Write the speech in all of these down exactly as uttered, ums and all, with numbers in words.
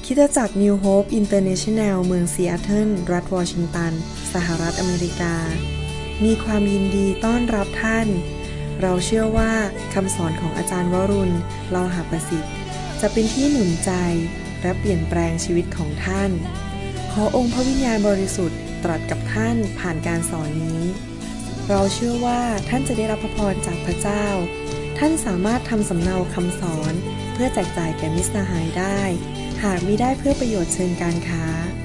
คริสตจักร New Hope International เมืองซีแอตเทิลรัฐวอชิงตันสหรัฐอเมริกามีความยินดีต้อนรับท่านเราเชื่อว่าคำสอนของอาจารย์วรุณ เลาหะประสิทธิ์จะเป็นที่หนุนใจและเปลี่ยนแปลงชีวิตของท่านขอองค์พระวิญญาณบริสุทธิ์ตรัสกับท่านผ่านการสอนนี้เราเชื่อว่าท่านจะได้รับพระพรจากพระเจ้าท่านสามารถทำสำเนาคำสอนเพื่อแจกจ่ายแก่มิตรสหายได้หากมิได้เพื่อประโยชน์เชิงการค้า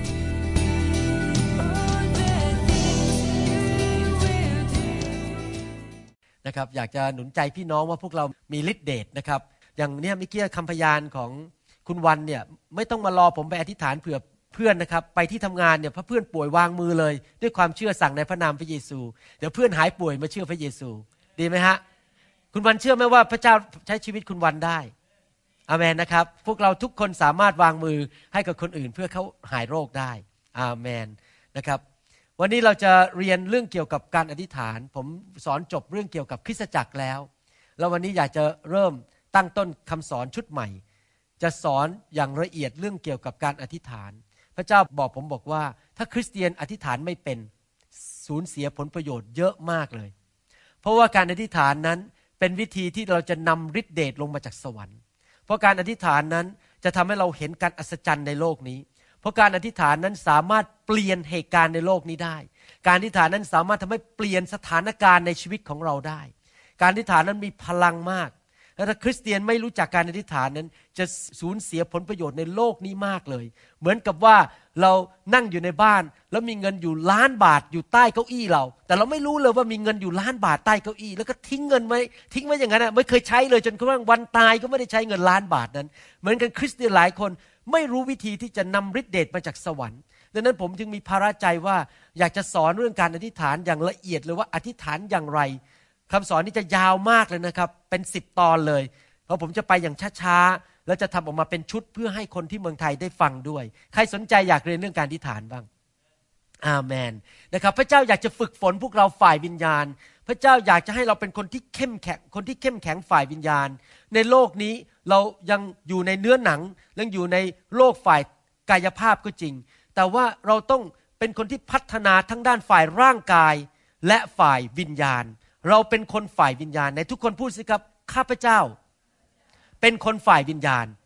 นะครับอยากจะหนุนใจพี่น้องว่าพวกเรามีฤทธิ์เดชนะครับอย่างเนี้ยเมื่อกี้คำพยานของคุณวันเนี่ยไม่ต้องมารอผมไปอธิษฐานเผื่อเพื่อนนะครับไปที่ทำงานเนี่ยพอเพื่อนป่วยวางมือเลยด้วยความเชื่อสั่งในพระนามพระเยซูเดี๋ยวเพื่อนหายป่วยมาเชื่อพระเยซูดีไหมฮะคุณวันเชื่อไหมว่าพระเจ้าใช้ชีวิตคุณวันได้อาเมนนะครับพวกเราทุกคนสามารถวางมือให้กับคนอื่นเพื่อเขาหายโรคได้อาเมนนะครับวันนี้เราจะเรียนเรื่องเกี่ยวกับการอธิษฐานผมสอนจบเรื่องเกี่ยวกับคริสตจักรแล้วแล้ววันนี้อยากจะเริ่มตั้งต้นคำสอนชุดใหม่จะสอนอย่างละเอียดเรื่องเกี่ยวกับการอธิษฐานพระเจ้าบอกผมบอกว่าถ้าคริสเตียนอธิษฐานไม่เป็นสูญเสียผลประโยชน์เยอะมากเลยเพราะว่าการอธิษฐานนั้นเป็นวิธีที่เราจะนำฤทธิเดชลงมาจากสวรรค์เพราะการอธิษฐานนั้นจะทำให้เราเห็นการอัศจรรย์ในโลกนี้เพราะการอธิษฐานนั้นสามารถเปลี่ยนเหตุการณ์ในโลกนี้ได้การอธิษฐานนั้นสามารถทำให้เปลี่ยนสถานการณ์ในชีวิตของเราได้การอธิษฐานนั้นมีพลังมากและถ้าคริสเตียนไม่รู้จักการอธิษฐานนั้นจะสูญเสียผลประโยชน์ในโลกนี้มากเลยเหมือนกับว่าเรานั่งอยู่ในบ้านแล้วมีเงินอยู่ล้านบาทอยู่ใต้เก้าอี้เราแต่เราไม่รู้เลยว่ามีเงินอยู่ล้านบาทใต้เก้าอี้แล้วก็ทิ้งเงินไว้ทิ้งไว้อย่างนั้นนะไม่เคยใช้เลยจนกระทั่งวันตายก็ไม่ได้ใช้เงินล้านบาทนั้นเหมือนกันคริสเตียนหลายคนไม่รู้วิธีที่จะนำฤทธิ์เดชมาจากสวรรค์ดังนั้นผมจึงมีภาระใจว่าอยากจะสอนเรื่องการอธิษฐานอย่างละเอียดเลยว่าอธิษฐานอย่างไรคำสอนนี้จะยาวมากเลยนะครับเป็นสิบตอนเลยเพราะผมจะไปอย่างช้าๆแล้วจะทำออกมาเป็นชุดเพื่อให้คนที่เมืองไทยได้ฟังด้วยใครสนใจอยากเรียนเรื่องการอธิษฐานบ้างอาเมนนะครับพระเจ้าอยากจะฝึกฝนพวกเราฝ่ายวิญญาณพระเจ้าอยากจะให้เราเป็นคนที่เข้มแข็งคนที่เข้มแข็งฝ่ายวิญญาณในโลกนี้เรายังอยู่ในเนื้อหนังยังอยู่ในโลกฝ่ายกายภาพก็จริงแต่ว่าเราต้องเป็นคนที่พัฒนาทั้งด้านฝ่ายร่างกายและฝ่ายวิญญาณเราเป็นคนฝ่ายวิญญาณในทุกคนพูดสิครับข้าพเจ้าเป็นคนฝ่ายวิญญาณ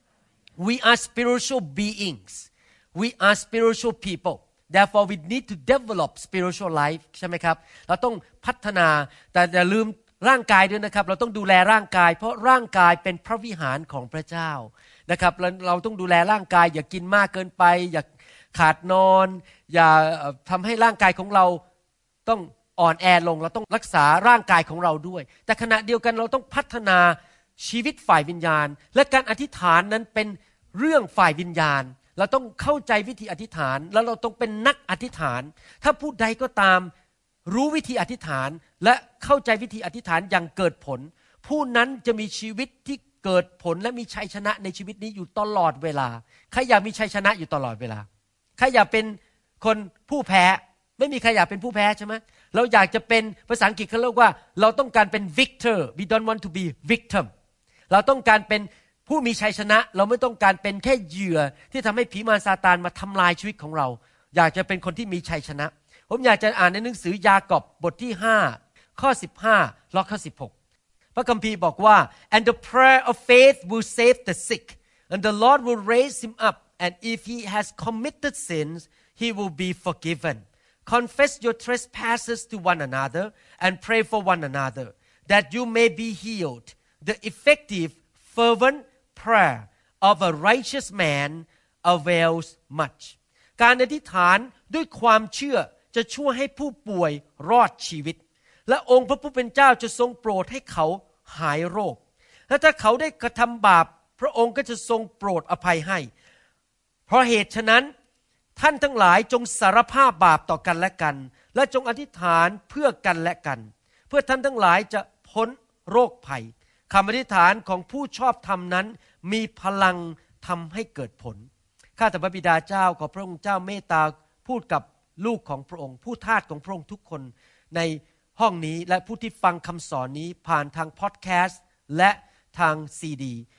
we are spiritual beings we are spiritual people therefore we need to develop spiritual life ใช่ไหมครับเราต้องพัฒนาแต่อย่าลืมร่างกายด้วยนะครับเราต้องดูแลร่างกายเพราะร่างกายเป็นพระวิหารของพระเจ้านะครับเราต้องดูแลร่างกายอย่ากินมากเกินไปอย่าขาดนอนอย่าทำให้ร่างกายของเราต้องอ่อนแอลงเราต้องรักษาร่างกายของเราด้วยแต่ขณะเดียวกันเราต้องพัฒนาชีวิตฝ่ายวิญญาณและการอธิษฐานนั้นเป็นเรื่องฝ่ายวิญญาณเราต้องเข้าใจวิธีอธิษฐานแล้วเราต้องเป็นนักอธิษฐานถ้าผู้ใดก็ตามรู้วิธีอธิษฐานและเข้าใจวิธีอธิษฐานอย่างเกิดผลผู้นั้นจะมีชีวิตที่เกิดผลและมีชัยชนะในชีวิตนี้อยู่ตลอดเวลาใครอยากมีชัยชนะอยู่ตลอดเวลาใครอยากเป็นคนผู้แพ้ไม่มีใครอยากเป็นผู้แพ้ใช่ไหมเราอยากจะเป็นภาษาอังกฤษเขาเรียกว่าเราต้องการเป็น victor we don't want to be victim เราต้องการเป็นผู้มีชัยชนะเราไม่ต้องการเป็นแค่เหยื่อที่ทำให้ผีมารซาตานมาทำลายชีวิตของเราอยากจะเป็นคนที่มีชัยชนะผมอยากจะอ่านในหนังสือยากอบบทที่ห้าข้อสิบห้าและข้อสิบหกพระคัมภีร์บอกว่า and the prayer of faith will save the sick and the Lord will raise him up and if he has committed sins he will be forgiven confess your trespasses to one another and pray for one another that you may be healed the effective fervent prayer of a righteous man avails much การอธิษฐานด้วยความเชื่อจะช่วยให้ผู้ป่วยรอดชีวิตและองค์พระผู้เป็นเจ้าจะทรงโปรดให้เขาหายโรคและถ้าเขาได้กระทำบาปพระองค์ก็จะทรงโปรดอภัยให้เพราะเหตุฉะนั้นท่านทั้งหลายจงสารภาพบาปต่อกันและกันและจงอธิษฐานเพื่อกันและกันเพื่อท่านทั้งหลายจะพ้นโรคภัยคำอธิษฐานของผู้ชอบธรรมนั้นมีพลังทำให้เกิดผลข้าแต่พระบิดาเจ้าขอพระองค์เจ้าเมตตาพูดกับลูกของพระองค์ผู้ทาสของพระองค์ทุกคนในห้องนี้และผู้ที่ฟังคำสอนนี้ผ่านทางพอดแคสต์และทางซีดี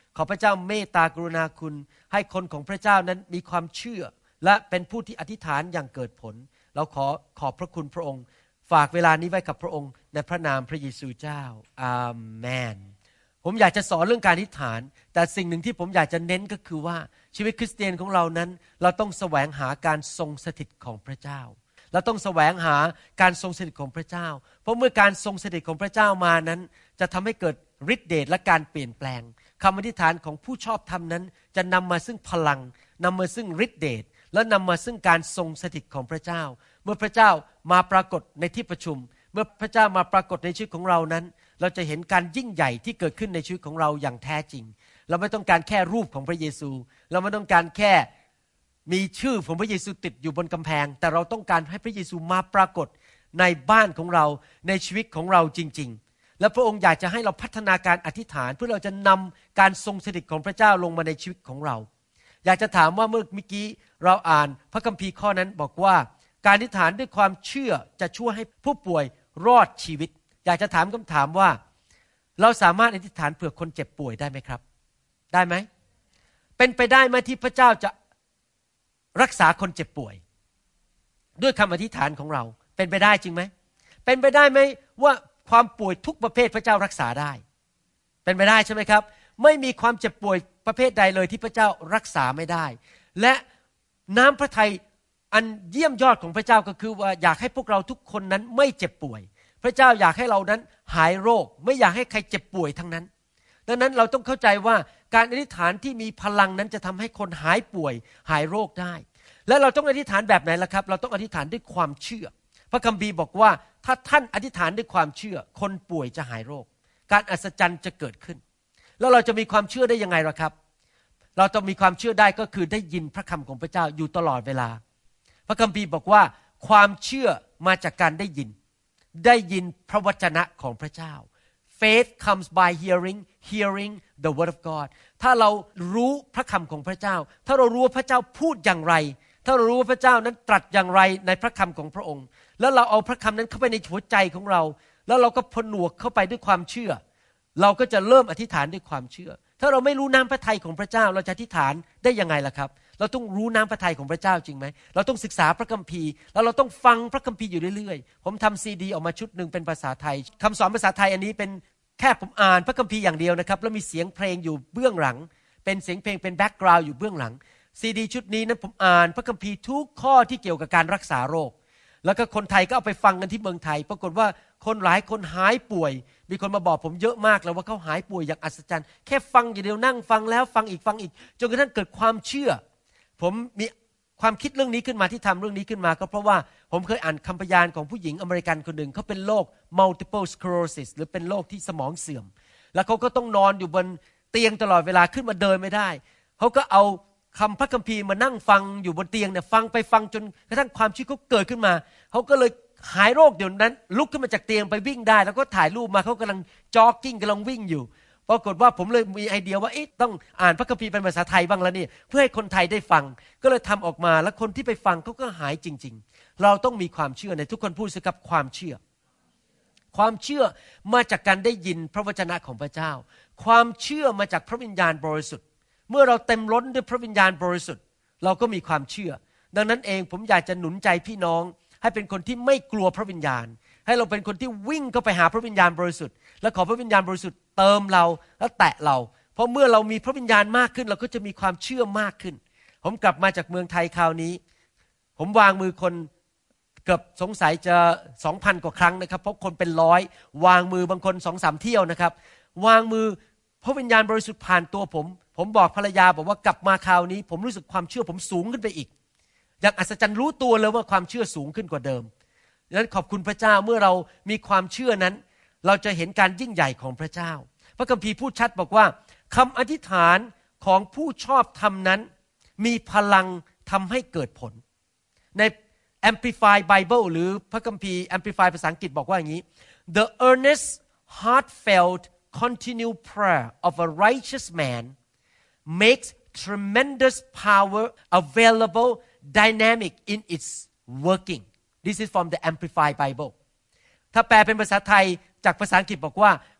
ขอพระเจ้าเมตตากรุณาคุณให้คนของพระเจ้านั้นมีความเชื่อและเป็นผู้ที่อธิษฐานอย่างเกิดผลเราขอขอบพระคุณพระองค์ฝากเวลานี้ไว้กับพระองค์ในพระนามพระเยซูเจ้าอาเมนผมอยากจะสอนเรื่องการอธิษฐานแต่สิ่งหนึ่งที่ผมอยากจะเน้นก็คือว่าชีวิตคริสเตียนของเรานั้นเราต้องแสวงหาการทรงสถิตของพระเจ้าเราต้องแสวงหาการทรงสถิตของพระเจ้าเพราะเมื่อการทรงสถิตของพระเจ้ามานั้นจะทำให้เกิดฤทธิเดชและการเปลี่ยนแปลงคำอธิษฐานของผู้ชอบธรรมนั้นจะนำมาซึ่งพลังนำมาซึ่งฤทธิเดชและนำมาซึ่งการทรงสถิตของพระเจ้าเมื่อพระเจ้ามาปรากฏในที่ประชุมเมื่อพระเจ้ามาปรากฏในชีวิตของเรานั้นเราจะเห็นการยิ่งใหญ่ที่เกิดขึ้นในชีวิตของเราอย่างแท้จริงเราไม่ต้องการแค่รูปของพระเยซูเราไม่ต้องการแค่มีชื่อของพระเยซูติดอยู่บนกำแพงแต่เราต้องการให้พระเยซูมาปรากฏในบ้านของเราในชีวิตของเราจริงๆและพระองค์อยากจะให้เราพัฒนาการอธิษฐานเพื่อเราจะนำการทรงสถิตของพระเจ้าลงมาในชีวิตของเราอยากจะถามว่าเมื่อกี้เราอ่านพระคัมภีร์ข้อนั้นบอกว่าการอธิษฐานด้วยความเชื่อจะช่วยให้ผู้ป่วยรอดชีวิตอยากจะถามคำถามว่าเราสามารถอธิษฐานเผื่อคนเจ็บป่วยได้ไหมครับได้ไหมเป็นไปได้ไหมที่พระเจ้าจะรักษาคนเจ็บป่วยด้วยคำอธิษฐานของเราเป็นไปได้จริงไหมเป็นไปได้ไหมว่าความป่วยทุกประเภทพระเจ้ารักษาได้เป็นไปได้ใช่ไหมครับไม่มีความเจ็บป่วยประเภทใดเลยที่พระเจ้ารักษาไม่ได้และน้ำพระทัยอันเยี่ยมยอดของพระเจ้าก็คือว่าอยากให้พวกเราทุกคนนั้นไม่เจ็บป่วยพระเจ้าอยากให้เรานั้นหายโรคไม่อยากให้ใครเจ็บป่วยทั้งนั้นดังนั้นเราต้องเข้าใจว่าการอธิษฐานที่มีพลังนั้นจะทำให้คนหายป่วยหายโรคได้และเราต้องอธิษฐานแบบไหนล่ะครับเราต้องอธิษฐานด้วยความเชื่อพระคัมภีร์บอกว่าถ้าท่านอธิษฐานด้วยความเชื่อคนป่วยจะหายโรคการอัศจรรย์จะเกิดขึ้นแล้วเราจะมีความเชื่อได้ยังไงล่ะครับเราต้องมีความเชื่อได้ก็คือได้ยินพระคำของพระเจ้าอยู่ตลอดเวลาพระคัมภีร์บอกว่าความเชื่อมาจากการได้ยินได้ยินพระวจนะของพระเจ้า Faith comes by hearing hearing the word of God ถ้าเรารู้พระคำของพระเจ้าถ้าเรารู้ว่าพระเจ้าพูดอย่างไรถ้าเรารู้ว่าพระเจ้านั้นตรัสอย่างไรในพระคำของพระองค์แล้วเราเอาพระคำนั้นเข้าไปในหัวใจของเราแล้วเราก็ผนวกเข้าไปด้วยความเชื่อเราก็จะเริ่มอธิษฐานด้วยความเชื่อถ้าเราไม่รู้น้ำพระทัยของพระเจ้าเราจะอธิษฐานได้ยังไงล่ะครับเราต้องรู้น้ำพระทัยของพระเจ้าจริงไหมเราต้องศึกษาพระคัมภีร์แล้วเราต้องฟังพระคัมภีร์อยู่เรื่อยๆผมทำซีดีออกมาชุดหนึ่งเป็นภาษาไทยคำสอนภาษาไทยอันนี้เป็นแค่ผมอ่านพระคัมภีร์อย่างเดียวนะครับแล้วมีเสียงเพลงอยู่เบื้องหลังเป็นเสียงเพลงเป็นแบ็กกราวด์อยู่เบื้องหลังซีดีชุดนี้นั้นผมอ่านพระคัมภีร์ทุกข้อที่เกี่ยวกับการรักษาโรคแล้วก็คนไทยก็เอาไปฟังกันที่เมืองไทยปรากฏว่าคนหลายคนหายป่วยมีคนมาบอกผมเยอะมากเลยว่าเขาหายป่วยอย่างอัศจรรย์แค่ฟังอย่างเดียวนั่งฟังแล้วฟังอีกฟังอีกจนกระทั่งเกิดความเชื่อผมมีความคิดเรื่องนี้ขึ้นมาที่ทำเรื่องนี้ขึ้นมาก็เพราะว่าผมเคยอ่านคำพยานของผู้หญิงอเมริกันคนหนึ่งเขาเป็นโรค multiple sclerosis หรือเป็นโรคที่สมองเสื่อมแล้วเขาก็ต้องนอนอยู่บนเตียงตลอดเวลาขึ้นมาเดินไม่ได้เขาก็เอาคำพระคัมภีร์มานั่งฟังอยู่บนเตียงเนี่ยฟังไปฟังจนกระทั่งความเชื่อเขาเกิดขึ้นมาเขาก็เลยหายโรคเดี๋ยวนั้นลุกขึ้นมาจากเตียงไปวิ่งได้แล้วก็ถ่ายรูปมาเขากำลังจ็อกกิ้งกำลังวิ่งอยู่ปรากฏว่าผมเลยมีไอเดียว่าเอ๊ะต้องอ่านพระคัมภีร์เป็นภาษาไทยบ้างแล้วนี่เพื่อให้คนไทยได้ฟังก็เลยทำออกมาแล้วคนที่ไปฟังเขาก็หายจริงๆเราต้องมีความเชื่อในทุกคนพูดสิครับความเชื่อความเชื่อมาจากการได้ยินพระวจนะของพระเจ้าความเชื่อมาจากพระวิญญาณบริสุทธิ์เมื่อเราเต็มล้นด้วยพระวิญญาณบริสุทธิ์เราก็มีความเชื่อดังนั้นเองผมอยากจะหนุนใจพี่น้องให้เป็นคนที่ไม่กลัวพระวิญญาณให้เราเป็นคนที่วิ่งเข้าไปหาพระวิญญาณบริสุทธิ์และขอพระวิญญาณบริสุทธิ์เติมเราและแตะเราเพราะเมื่อเรามีพระวิญญาณมากขึ้นเราก็จะมีความเชื่อมากขึ้นผมกลับมาจากเมืองไทยคราวนี้ผมวางมือคนเกือบสงสัยจะ สองพัน กว่าครั้งนะครับเพราะคนเป็นร้อยวางมือบางคน สองสาม เที่ยวนะครับวางมือพระวิญญาณบริสุทธิ์ผ่านตัวผมผมบอกภรรยาบอกว่ากลับมาคราวนี้ผมรู้สึกความเชื่อผมสูงขึ้นไปอีกอย่างอัศจรรย์รู้ตัวเลยว่าความเชื่อสูงขึ้นกว่าเดิมดังนั้นขอบคุณพระเจ้าเมื่อเรามีความเชื่อนั้นเราจะเห็นการยิ่งใหญ่ของพระเจ้าพระคัมภีร์พูดชัดบอกว่าคำอธิษฐานของผู้ชอบธรรมนั้นมีพลังทำให้เกิดผลใน Amplified Bible หรือพระคัมภีร์ Amplified ภาษาอังกฤษบอกว่าอย่างนี้ The earnest heartfelt continual prayer of a righteous man makes tremendous power available dynamic in its working This is from the Amplified Bible ถ้าแปลเป็นภาษาไทยจากภาษาอังกฤษบอกว่า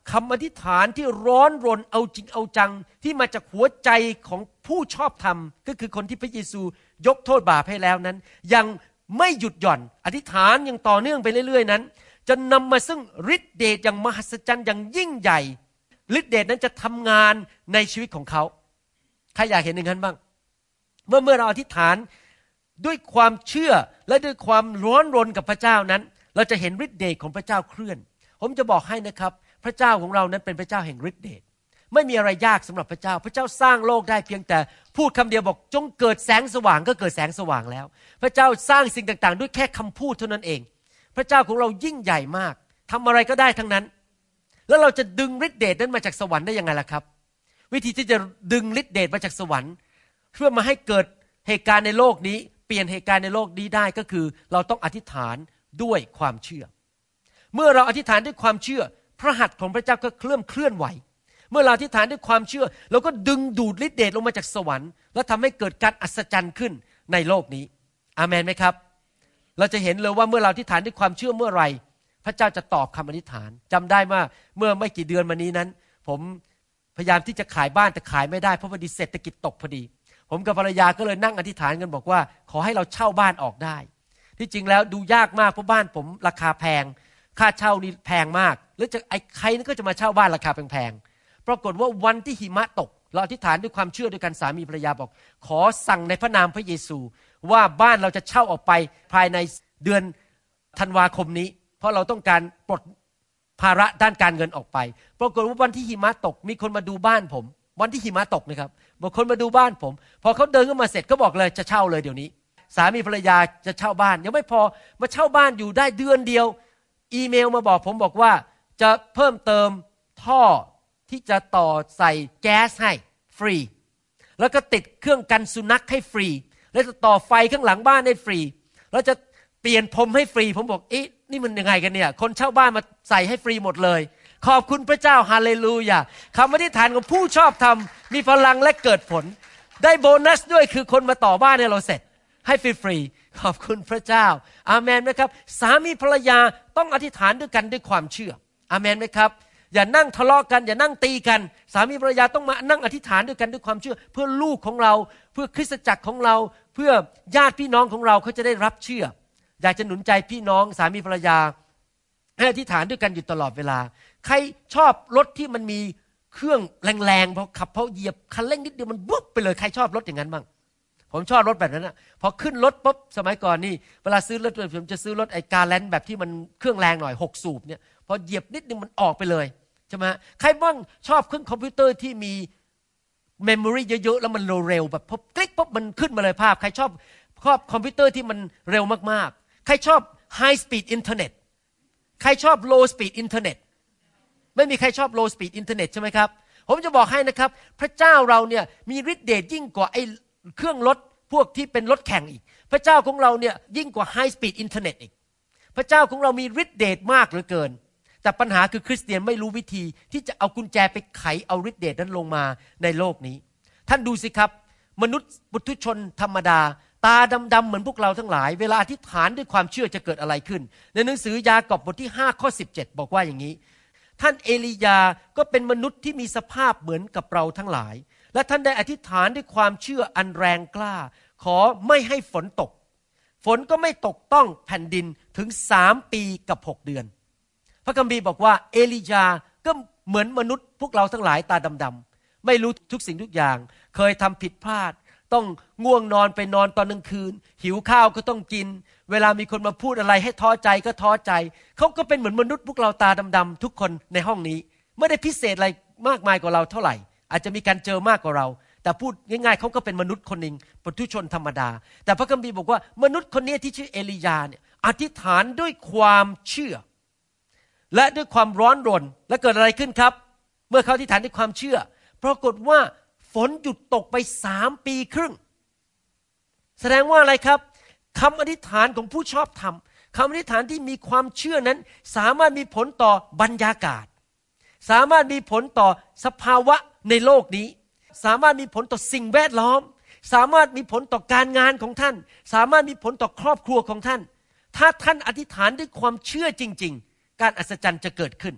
คำอธิษฐานที่ร้อนรนเอาจริงเอาจังที่มาจากหัวใจของผู้ชอบธรรมก็คือคนที่พระเยซูยกโทษบาปให้แล้วนั้นยังไม่หยุดหย่อนอธิษฐานอย่างต่อเนื่องไปเรื่อยๆนั้นจะนำมาซึ่งฤทธิเดชอย่างมหัศจรรย์อย่างยิ่งใหญ่ฤทธิเดชนั้นจะทำงานในชีวิตของเขาใครอยากเห็นอย่างนั้นบ้างเมื่อเมื่อเราอธิษฐานด้วยความเชื่อและด้วยความร้อนรนกับพระเจ้านั้นเราจะเห็นฤทธิเดชของพระเจ้าเคลื่อนผมจะบอกให้นะครับพระเจ้าของเรานั้นเป็นพระเจ้าแห่งฤทธิเดชไม่มีอะไรยากสำหรับพระเจ้าพระเจ้าสร้างโลกได้เพียงแต่พูดคำเดียวบอกจงเกิดแสงสว่างก็เกิดแสงสว่างแล้วพระเจ้าสร้างสิ่งต่างๆด้วยแค่คำพูดเท่านั้นเองพระเจ้าของเรายิ่งใหญ่มากทำอะไรก็ได้ทั้งนั้นแล้วเราจะดึงฤทธิเดชนั้นมาจากสวรรค์ได้ยังไงล่ะครับวิธีที่จะดึงฤทธิเดชมาจากสวรรค์เพื่อมาให้เกิดเหตุการณ์ในโลกนี้เปลี่ยนเหตุการณ์ในโลกนี้ได้ก็คือเราต้องอธิษฐานด้วยความเชื่อเมื่อเราอธิษฐานด้วยความเชื่อพระหัตถ์ของพระเจ้าก็เคลื่อนเคลื่อนไหวเมื่อเราอธิษฐานด้วยความเชื่อเราก็ดึงดูดฤทธิเดชลงมาจากสวรรค์แล้วทำให้เกิดการอัศจรรย์ขึ้นในโลกนี้อาเมนไหมครับเราจะเห็นเลยว่าเมื่อเราอธิษฐานด้วยความเชื่อเมื่อไรพระเจ้าจะตอบคำอธิษฐานจำได้ว่าเมื่อไม่กี่เดือนมานี้นั้นผมพยายามที่จะขายบ้านแต่ขายไม่ได้เพราะพอดีเศรษฐกิจตกพอดีผมกับภรรยาก็เลยนั่งอธิษฐานกันบอกว่าขอให้เราเช่าบ้านออกได้ที่จริงแล้วดูยากมากเพราะบ้านผมราคาแพงค่าเช่านี่แพงมากแล้วจะไอ้ใครนั่นก็จะมาเช่าบ้านราคาแพงๆปรากฏว่าวันที่หิมะตกเราอธิษฐานด้วยความเชื่อด้วยกันสามีภรรยาบอกขอสั่งในพระนามพระเยซูว่าบ้านเราจะเช่าออกไปภายในเดือนธันวาคมนี้เพราะเราต้องการปลดภาระด้านการเงินออกไปปรากฏว่าวันที่หิมะตกมีคนมาดูบ้านผมวันที่หิมะตกนะครับบอกคนมาดูบ้านผมพอเขาเดินเข้ามาเสร็จก็บอกเลยจะเช่าเลยเดี๋ยวนี้สามีภรรยาจะเช่าบ้านยังไม่พอมาเช่าบ้านอยู่ได้เดือนเดียวอีเมลมาบอกผมบอกว่าจะเพิ่มเติมท่อที่จะต่อใส่แก๊สให้ฟรีแล้วก็ติดเครื่องกันสุนัขให้ฟรีแล้วจะต่อไฟข้างหลังบ้านให้ฟรีแล้วจะเปลี่ยนพรมให้ฟรีผมบอกเอ๊ะนี่มันยังไงกันเนี่ยคนเช่าบ้านมาใส่ให้ฟรีหมดเลยขอบคุณพระเจ้าฮาเลลูยาคำอธิษฐานของผู้ชอบธรรมมีพลังและเกิดผลได้โบนัสด้วยคือคนมาต่อบ้านให้เราเสร็จให้ฟรีๆขอบคุณพระเจ้าอาเมนไหมครับสามีภรรยาต้องอธิษฐานด้วยกันด้วยความเชื่ออาเมนไหมครับอย่านั่งทะเลาะกันอย่านั่งตีกันสามีภรรยาต้องมานั่งอธิษฐานด้วยกันด้วยความเชื่อเพื่อลูกของเราเพื่อคริสตจักรของเราเพื่อญาติพี่น้องของเราเขาจะได้รับเชื่ออยากจะหนุนใจพี่น้องสามีภรรยาให้อธิษฐานด้วยกันอยู่ตลอดเวลาใครชอบรถที่มันมีเครื่องแรงๆพอขับพอเหยียบคันเร่งนิดเดียวมันบุ๊บไปเลยใครชอบรถอย่างนั้นบ้างผมชอบรถแบบนั้นนะพอขึ้นรถปุ๊บสมัยก่อนนี่เวลาซื้อรถผมจะซื้อรถไอ้กาแลนแบบที่มันเครื่องแรงหน่อยหกสูบเนี่ยพอเหยียบนิดนึงมันออกไปเลยใช่ไหมใครบ้างชอบเครื่องคอมพิวเตอร์ที่มีเมมโมรีเยอะๆแล้วมันเร็วๆแบบพอคลิกปุ๊บมันขึ้นมาเลยภาพใครชอบชอบคอมพิวเตอร์ที่มันเร็วมากๆใครชอบไฮสปีดอินเทอร์เน็ตใครชอบโลสปีดอินเทอร์เน็ตไม่มีใครชอบโลสปีดอินเทอร์เน็ตใช่ไหมครับผมจะบอกให้นะครับพระเจ้าเราเนี่ยมีฤทธิ์เดชยิ่งกว่าไอ้เครื่องรถพวกที่เป็นรถแข่งอีกพระเจ้าของเราเนี่ยยิ่งกว่าไฮสปีดอินเทอร์เน็ตอีกพระเจ้าของเรามีฤทธิ์เดชมากเหลือเกินแต่ปัญหาคือคริสเตียนไม่รู้วิธีที่จะเอากุญแจไปไขเอาฤทธิ์เดชนั้นลงมาในโลกนี้ท่านดูสิครับมนุษย์ปุถุชนธรรมดาตาดำๆเหมือนพวกเราทั้งหลายเวลาอธิษฐานด้วยความเชื่อจะเกิดอะไรขึ้นในหนังสือยากอบบทที่ห้าข้อสิบเจ็ดบอกว่าอย่างนี้ท่านเอลียาก็เป็นมนุษย์ที่มีสภาพเหมือนกับเราทั้งหลายและท่านได้อธิษฐานด้วยความเชื่ออันแรงกล้าขอไม่ให้ฝนตกฝนก็ไม่ตกต้องแผ่นดินถึงสามปีกับหกเดือนพระคัมภีร์บอกว่าเอลียาก็เหมือนมนุษย์พวกเราทั้งหลายตาดำๆไม่รู้ทุกสิ่งทุกอย่างเคยทำผิดพลาดต้องง่วงนอนไปนอนตอนกลางคืนหิวข้าวก็ต้องกินเวลามีคนมาพูดอะไรให้ท้อใจก็ท้อใจเขาก็เป็นเหมือนมนุษย์พวกเราตาดำๆทุกคนในห้องนี้ไม่ได้พิเศษอะไรมากมายกว่าเราเท่าไหร่อาจจะมีการเจอมากกว่าเราแต่พูดง่ายๆเขาก็เป็นมนุษย์คนหนึ่งปุถุชนธรรมดาแต่พระคัมภีร์บอกว่ามนุษย์คนนี้ที่ชื่อเอลียาเนี่ยอธิษฐานด้วยความเชื่อและด้วยความร้อนรนและเกิดอะไรขึ้นครับเมื่อเขาอธิษฐานด้วยความเชื่อปรากฏว่าฝนหยุดตกไปสามปีครึ่งแสดงว่าอะไรครับคำอธิษฐานของผู้ชอบธรรมคำอธิษฐานที่มีความเชื่อนั้นสามารถมีผลต่อบรรยากาศสามารถมีผลต่อสภาวะในโลกนี้สามารถมีผลต่อสิ่งแวดล้อมสามารถมีผลต่อการงานของท่านสามารถมีผลต่อครอบครัวของท่านถ้าท่านอธิษฐานด้วยความเชื่อจริงๆการอัศจรรย์จะเกิดขึ้น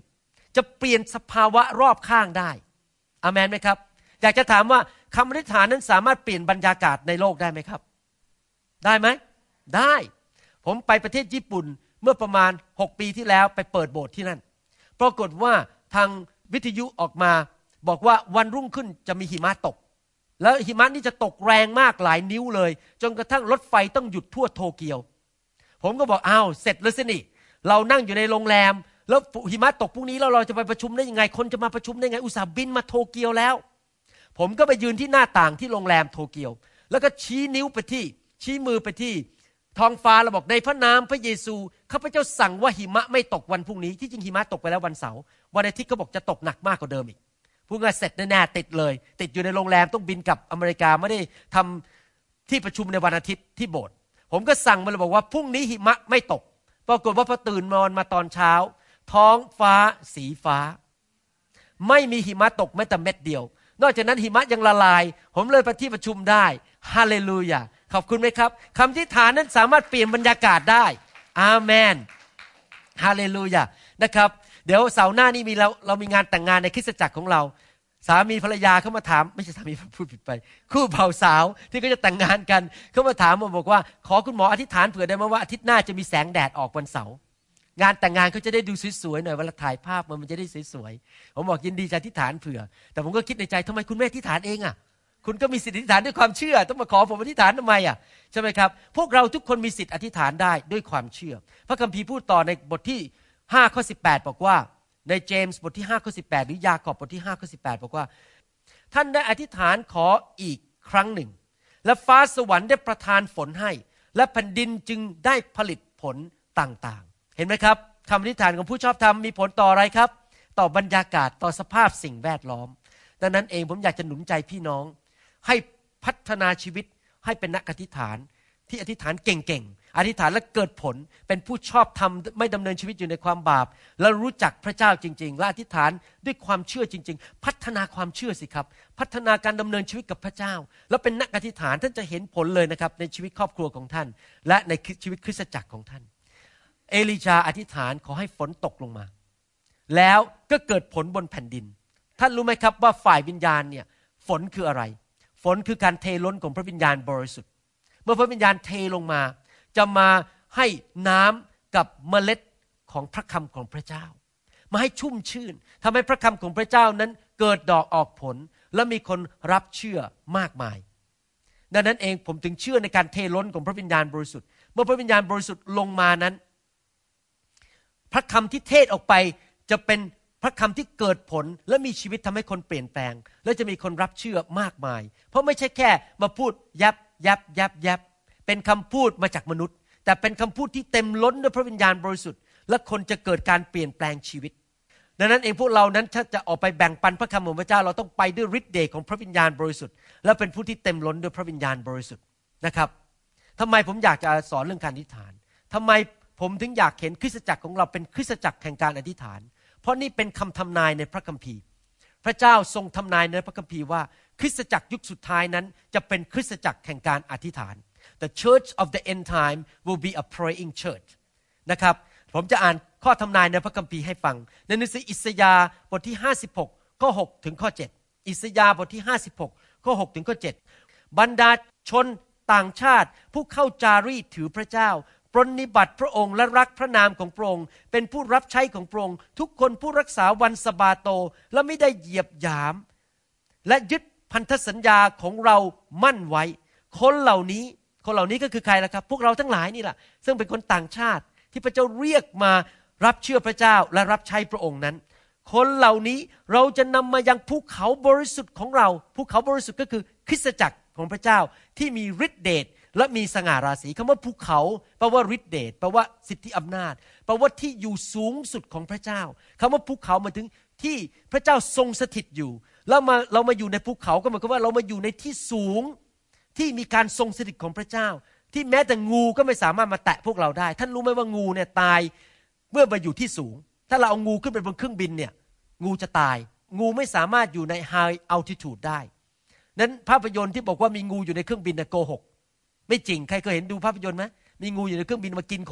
จะเปลี่ยนสภาวะรอบข้างได้อาเมนไหมครับอยากจะถามว่าคำอธิษฐานนั้นสามารถเปลี่ยนบรรยากาศในโลกได้ไหมครับได้ไหมได้ผมไปประเทศญี่ปุ่นเมื่อประมาณหกปีที่แล้วไปเปิดโบสถ์ที่นั่นปรากฏว่าทางวิทยุออกมาบอกว่าวันรุ่งขึ้นจะมีหิมะตกแล้วหิมะนี่จะตกแรงมากหลายนิ้วเลยจนกระทั่งรถไฟต้องหยุดทั่วโตเกียวผมก็บอกอ้าวเสร็จแล้วสินี่เรานั่งอยู่ในโรงแรมแล้วหิมะตกพรุ่งนี้แล้วเราจะไปประชุมได้ยังไงคนจะมาประชุมได้ไงอุตส่าห์บินมาโตเกียวแล้วผมก็ไปยืนที่หน้าต่างที่โรงแรมโตเกียวแล้วก็ชี้นิ้วไปที่ชี้มือไปที่ท้องฟ้าแล้วบอกในพระนามพระเยซูข้าพเจ้าสั่งว่าหิมะไม่ตกวันพรุ่งนี้ที่จริงหิมะตกไปแล้ววันเสาร์วันอาทิตย์ก็บอกจะตกหนักมากกว่าเดิมอีกพูดง่ายเสร็จแน่ๆติดเลยติดอยู่ในโรงแรมต้องบินกลับอเมริกาไม่ได้ทำที่ประชุมในวันอาทิตย์ที่โบสถ์ผมก็สั่งมันเลยบอกว่าพรุ่งนี้หิมะไม่ตกปรากฏว่าพอตื่นนอนมาตอนเช้าท้องฟ้าสีฟ้าไม่มีหิมะตกแม้แต่เม็ดเดียวนอกจากนั้นหิมะยังละลายผมเลยไปที่ประชุมได้ฮาเลลูยาขอบคุณไหมครับคำอธิษฐานนั้นสามารถเปลี่ยนบรรยากาศได้อาเมนฮาเลลูยานะครับเดี๋ยวเสาร์หน้านี้มีเราเรามีงานแต่งงานในคริสตจักรของเราสามีภรรยาเขามาถามไม่ใช่สามีพูดผิดไปคู่บ่าวสาวที่เขาจะแต่งงานกันเขามาถามผมบอกว่าขอคุณหมออธิษฐานเผื่อได้ไหมว่าอาทิตย์หน้าจะมีแสงแดดออกวันเสาร์งานแต่งงานเขาจะได้ดูสวยๆหน่อยเวลาถ่ายภาพมันจะได้สวยๆผมบอกยินดีจะอธิษฐานเผื่อแต่ผมก็คิดในใจทำไมคุณไม่อธิษฐานเองอ่ะคุณก็มีสิทธิอธิษฐานด้วยความเชื่อต้องมาขอผมอธิษฐานทำไมอ่ะใช่ไหมครับพวกเราทุกคนมีสิทธิอธิษฐานได้ด้วยความเชื่อพระคัมภีร์พูดต่อในบทที่ห้าข้อสิบแปดบอกว่าในเจมส์บทที่ห้าข้อสิบแปดหรือยากอบบทที่ห้าข้อสิบแปดบอกว่าท่านได้อธิษฐานขออีกครั้งหนึ่งและฟ้าสวรรค์ได้ประทานฝนให้และแผ่นดินจึงได้ผลิตผลต่างๆเห็นไหมครับคำอธิษฐานของผู้ชอบธรรมมีผลต่ออะไรครับต่อบรรยากาศต่อสภาพสิ่งแวดล้อมดังนั้นเองผมอยากจะหนุนใจพี่น้องให้พัฒนาชีวิตให้เป็นนักอธิษฐานที่อธิษฐานเก่งๆอธิษฐานและเกิดผลเป็นผู้ชอบธรรมไม่ดำเนินชีวิตอยู่ในความบาปและรู้จักพระเจ้าจริงๆและอธิษฐานด้วยความเชื่อจริงๆพัฒนาความเชื่อสิครับพัฒนาการดำเนินชีวิตกับพระเจ้าแล้วเป็นนักอธิษฐานท่านจะเห็นผลเลยนะครับในชีวิตครอบครัวของท่านและในชีวิตคริสตจักรของท่านเอลีชาอธิษฐานขอให้ฝนตกลงมาแล้วก็เกิดผลบนแผ่นดินท่านรู้ไหมครับว่าฝ่ายวิญญาณเนี่ยฝนคืออะไรฝนคือการเทล้นของพระวิญญาณบริสุทธิ์เมื่อพระวิญญาณเทลงมาจะมาให้น้ำกับเมล็ดของพระคำของพระเจ้ามาให้ชุ่มชื่นทำให้พระคำของพระเจ้านั้นเกิดดอกออกผลและมีคนรับเชื่อมากมายดังนั้นเองผมถึงเชื่อในการเทล้นของพระวิญญาณบริสุทธิ์เมื่อพระวิญญาณบริสุทธิ์ลงมานั้นพระคำที่เทศออกไปจะเป็นพระคำที่เกิดผลและมีชีวิตทำให้คนเปลี่ยนแปลงและจะมีคนรับเชื่อมากมายเพราะไม่ใช่แค่มาพูดยับยับยับยับเป็นคำพูดมาจากมนุษย์แต่เป็นคำพูดที่เต็มล้นด้วยพระวิญญาณบริสุทธิ์และคนจะเกิดการเปลี่ยนแปลงชีวิตดังนั้นเองพวกเรานั้นถ้าจะออกไปแบ่งปันพระคำของพระเจ้าเราต้องไปด้วยฤทธิ์เดชของพระวิญญาณบริสุทธิ์และเป็นผู้ที่เต็มล้นด้วยพระวิญญาณบริสุทธิ์นะครับทำไมผมอยากจะสอนเรื่องการอธิษฐานทำไมผมถึงอยากเห็นคริสตจักรของเราเป็นคริสตจักรแห่งการอธิษฐานเพราะนี่เป็นคำทำนายในพระคัมภีร์พระเจ้าทรงทำนายในพระคัมภีร์ว่าคริสตจักรยุคสุดท้ายนั้นจะเป็นคริสตจักรแห่งการอธิษฐาน The church of the end time will be a praying church นะครับผมจะอ่านข้อทำนายในพระคัมภีร์ให้ฟังในหนังสืออิสยาห์บทที่ห้าสิบหกข้อหกถึงข้อเจ็ดอิสยาห์บทที่ห้าสิบหกข้อหกถึงข้อเจ็ดบรรดาชนต่างชาติผู้เข้าจารีตถือพระเจ้าปรนนิบัติพระองค์และรักพระนามของพระองค์เป็นผู้รับใช้ของพระองค์ทุกคนผู้รักษาวันสะบาโตและไม่ได้เหยียบหยามและยึดพันธสัญญาของเรามั่นไว้คนเหล่านี้คนเหล่านี้ก็คือใครล่ะครับพวกเราทั้งหลายนี่แหละซึ่งเป็นคนต่างชาติที่พระเจ้าเรียกมารับเชื่อพระเจ้าและรับใช้พระองค์นั้นคนเหล่านี้เราจะนำมายังภูเขาบริสุทธิ์ของเราภูเขาบริสุทธิ์ก็คือคริสตจักรของพระเจ้าที่มีฤทธิเดชและมีสง่าราศีคำว่าภูเขาแปลว่าฤทธิเดชแปลว่าสิทธิอำนาจแปลว่าที่อยู่สูงสุดของพระเจ้าคำว่าภูเขาหมายถึงที่พระเจ้าทรงสถิตอยู่แล้วมาเรามาอยู่ในภูเขาก็หมายความว่าเรามาอยู่ในที่สูงที่มีการทรงสถิตของพระเจ้าที่แม้แต่งูก็ไม่สามารถมาแตะพวกเราได้ท่านรู้ไหมว่างูเนี่ยตายเมื่อมาอยู่ที่สูงถ้าเราเอางูขึ้นไปบนเครื่องบินเนี่ยงูจะตายงูไม่สามารถอยู่ใน high altitude ได้นั้นภาพยนตร์ที่บอกว่ามีงูอยู่ในเครื่องบินน่ะโกหกไม่จริงใครเคยเห็นดูภาพยนตร์ไหมมีงูอยู่ในเครื่องบินมากินคนน่ะ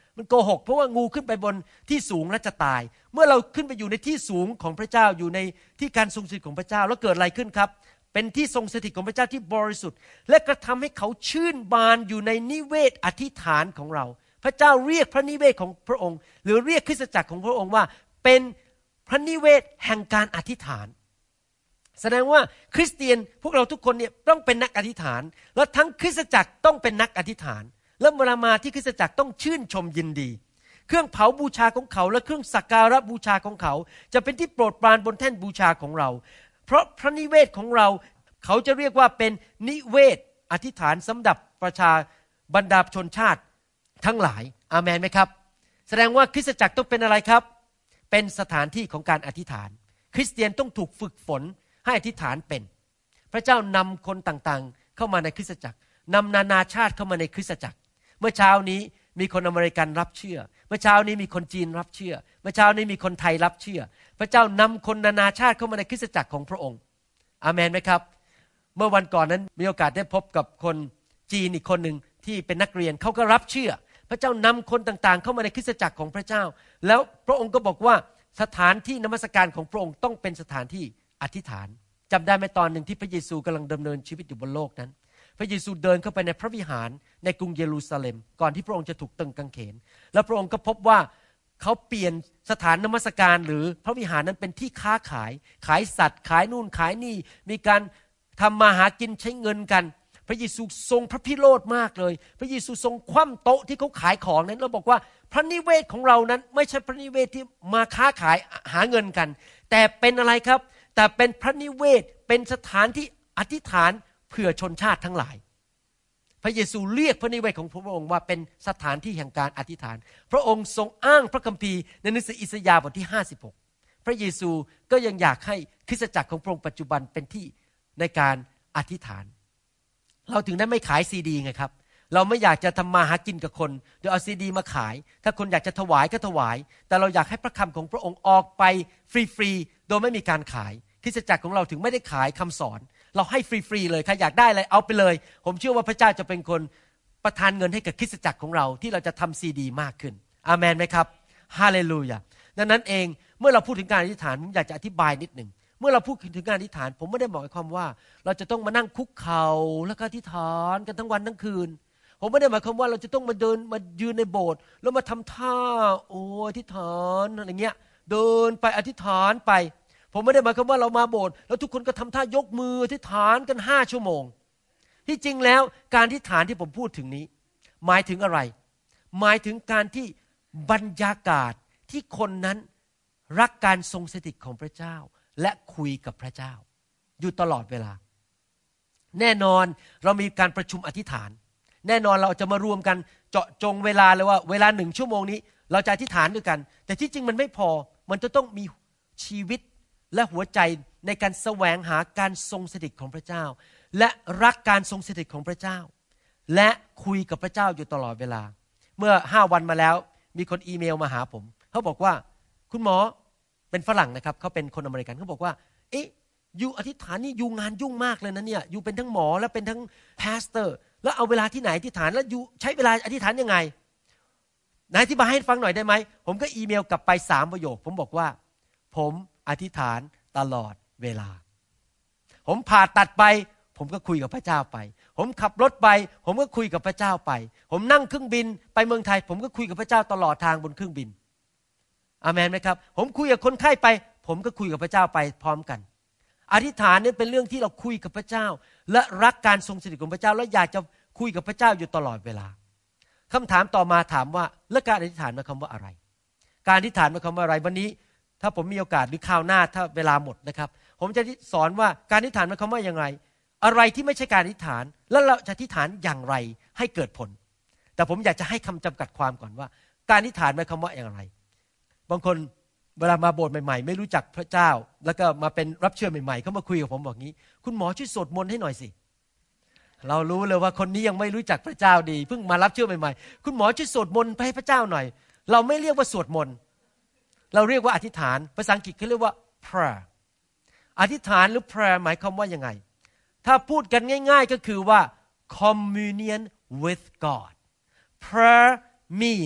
มันโกหกเพราะว่างูขึ้นไปบนที่สูงและจะตายเมื่อเราขึ้นไปอยู่ในที่สูงของพระเจ้าอยู่ในที่การทรงสถิตของพระเจ้าแล้วเกิดอะไรขึ้นครับเป็นที่ทรงสถิตของพระเจ้าที่บริสุทธิ์และกระทำให้เขาชื่นบานอยู่ในนิเวศอธิษฐานของเราพระเจ้าเรียกพระนิเวศของพระองค์หรือเรียกคริสตจักรของพระองค์ว่าเป็นพระนิเวศแห่งการอธิษฐานแสดงว่าคริสเตียนพวกเราทุกคนเนี่ยต้องเป็นนักอธิษฐานและทั้งคริสตจักรต้องเป็นนักอธิษฐานและเวลามาที่คริสตจักรต้องชื่นชมยินดีเครื่องเผาบูชาของเขาและเครื่องสักการะบูชาของเขาจะเป็นที่โปรดปรานบนแท่นบูชาของเราเพราะพระนิเวศของเราเขาจะเรียกว่าเป็นนิเวศอธิษฐานสำหรับประชาบรรดาชนชาติทั้งหลายอาเมนไหมครับแสดงว่าคริสตจักรต้องเป็นอะไรครับเป็นสถานที่ของการอธิษฐานคริสเตียนต้องถูกฝึกฝนให้อธิษฐานเป็นพระเจ้านำคนต่างๆเข้ามาในคริสตจักรนำนานาชาติเข้ามาในคริสตจักรเมื่อเช้านี้มีคนอเมริกันรับเชื่อเมื่อเช้านี้มีคนจีนรับเชื่อเมื่อเช้านี้มีคนไทยรับเชื่อพระเจ้านำคนนานาชาติเข้ามาในคริสตจักรของพระองค์อาเมนไหมครับเมื่อวันก่อนนั้นมีโอกาสได้พบกับคนจีนอีกคนหนึ่งที่เป็นนักเรียนเขาก็รับเชื่อพระเจ้านำคนต่างๆเข้ามาในคริสตจักรของพระเจ้าแล้วพระองค์ก็บอกว่าสถานที่นมัสการของพระองค์ต้องเป็นสถานที่อธิษฐานจำได้ไหมตอนหนึ่งที่พระเยซูกำลังดำเนินชีวิตอยู่บนโลกนั้นพระเยซูเดินเข้าไปในพระวิหารในกรุงเยรูซาเล็มก่อนที่พระองค์จะถูกตึงกางเขนแล้วพระองค์ก็พบว่าเขาเปลี่ยนสถานนมัสการหรือพระวิหารนั้นเป็นที่ค้าขายขายสัตว์ขายนู่นขายนี่มีการทำมาหากินใช้เงินกันพระเยซูทรงพระพิโรธมากเลยพระเยซูทรงคว่ำโต๊ะที่เขาขายของนั้นแล้วบอกว่าพระนิเวศของเรานั้นไม่ใช่พระนิเวศที่มาค้าขายหาเงินกันแต่เป็นอะไรครับแต่เป็นพระนิเวศเป็นสถานที่อธิษฐานเพื่อชนชาติทั้งหลายพระเยซูเรียกพระนิเวศของพระองค์ว่าเป็นสถานที่แห่งการอธิษฐานพระองค์ทรงอ้างพระคัมภีร์ในหนังสืออิสยาห์บทที่ห้าสิบหกพระเยซูก็ยังอยากให้คริสตจักรของพระองค์ปัจจุบันเป็นที่ในการอธิษฐานเราถึงได้ไม่ขายซีดีไงครับเราไม่อยากจะทำมาหากินกับคนโดยเอาซีดีมาขายถ้าคนอยากจะถวายก็ถวายแต่เราอยากให้พระคำของพระองค์ออกไปฟรีๆโดยไม่มีการขายคริสตจักรของเราถึงไม่ได้ขายคำสอนเราให้ฟรีๆเลยใครอยากได้อะไรเอาไปเลยผมเชื่อว่าพระเจ้าจะเป็นคนประทานเงินให้กับคริสตจักรของเราที่เราจะทำซีดีมากขึ้นอาเมนไหมครับฮาเลลูยาดังนั้นเองเมื่อเราพูดถึงการอธิษฐานผมอยากจะอธิบายนิดหนึ่งเมื่อเราพูดถึงการอธิษฐานผมไม่ได้หมายความว่าเราจะต้องมานั่งคุกเข่าแล้วก็อธิษฐานกันทั้งวันทั้งคืนผมไม่ได้หมายความว่าเราจะต้องมาเดินมายืนในโบสถ์แล้วมาทำท่าโอ้อธิษฐานอะไรเงี้ยเดินไปอธิษฐานไปผมไม่ได้หมายความว่าเรามาโบสถ์แล้วทุกคนก็ทำท่ายกมืออธิษฐานกันห้าชั่วโมงที่จริงแล้วการอธิษฐานที่ผมพูดถึงนี้หมายถึงอะไรหมายถึงการที่บรรยากาศที่คนนั้นรักการทรงสถิตของพระเจ้าและคุยกับพระเจ้าอยู่ตลอดเวลาแน่นอนเรามีการประชุมอธิษฐานแน่นอนเราจะมารวมกันเจาะจงเวลาเลยว่าเวลาหนึ่งชั่วโมงนี้เราจะอธิษฐานด้วยกันแต่ที่จริงมันไม่พอมันจะต้องมีชีวิตและหัวใจในการแสวงหาการทรงสถิตของพระเจ้าและรักการทรงสถิตของพระเจ้าและคุยกับพระเจ้าอยู่ตลอดเวลาเมื่อห้าวันมาแล้วมีคนอีเมลมาหาผมเขาบอกว่าคุณหมอเป็นฝรั่งนะครับเขาเป็นคนอเมริกันเขาบอกว่าเอ๊ะยูอธิษฐานนี่ยูงานยุ่งมากเลยนะเนี่ยยูเป็นทั้งหมอและเป็นทั้งพาสเตอร์แล้วเอาเวลาที่ไหนอธิษฐานแล้วยูใช้เวลาอธิษฐานยังไงไหนอธิบายให้ฟังหน่อยได้ไหมผมก็อีเมลกลับไปสามประโยคผมบอกว่าผมอธิษฐานตลอดเวลาผมผ่าตัดไปผมก็คุยกับพระเจ้าไปผมขับรถไปผมก็คุยกับพระเจ้าไปผมนั่งเครื่องบินไปเมืองไทยผมก็คุยกับพระเจ้าตลอดทางบนเครื่องบินอาเมนไหมครับผมคุยกับคนไข้ไปผมก็คุยกับพระเจ้าไปพร้อมกันอธิษฐานนี่เป็นเรื่องที่เราคุยกับพระเจ้าและรักการทรงสถิตของพระเจ้าและอยากจะคุยกับพระเจ้าอยู่ตลอดเวลาคำถามต่อมาถามว่าแล้วการอธิษฐานหมายความว่าอะไรการอธิษฐานหมายความว่าอะไรวันนี้ถ้าผมมีโอกาสหรือคราวหน้าถ้าเวลาหมดนะครับผมจะสอนว่าการอธิษฐานหมายความว่าอย่างไรอะไรที่ไม่ใช่การอธิษฐานแล้วเราจะอธิษฐานอย่างไรให้เกิดผลแต่ผมอยากจะให้คำจำกัดความก่อนว่าการอธิษฐานหมายความว่าอย่างไรบางคนเวลามาโบสถ์ใหม่ๆไม่รู้จักพระเจ้าแล้วก็มาเป็นรับเชื่อใหม่ๆเขามาคุยกับผมบอกงี้คุณหมอช่วยสวดมนต์ให้หน่อยสิเรารู้เลยว่าคนนี้ยังไม่รู้จักพระเจ้าดีเพิ่งมารับเชื่อใหม่ๆคุณหมอช่วยสวดมนต์ไปให้พระเจ้าหน่อยเราไม่เรียกว่าสวดมนต์เราเรียกว่าอธิษฐานภาษาอังกฤษเขาเรียกว่า prayer อธิษฐานหรือ prayer หมายความว่ายังไงถ้าพูดกันง่ายๆก็คือว่า communion with God prayer means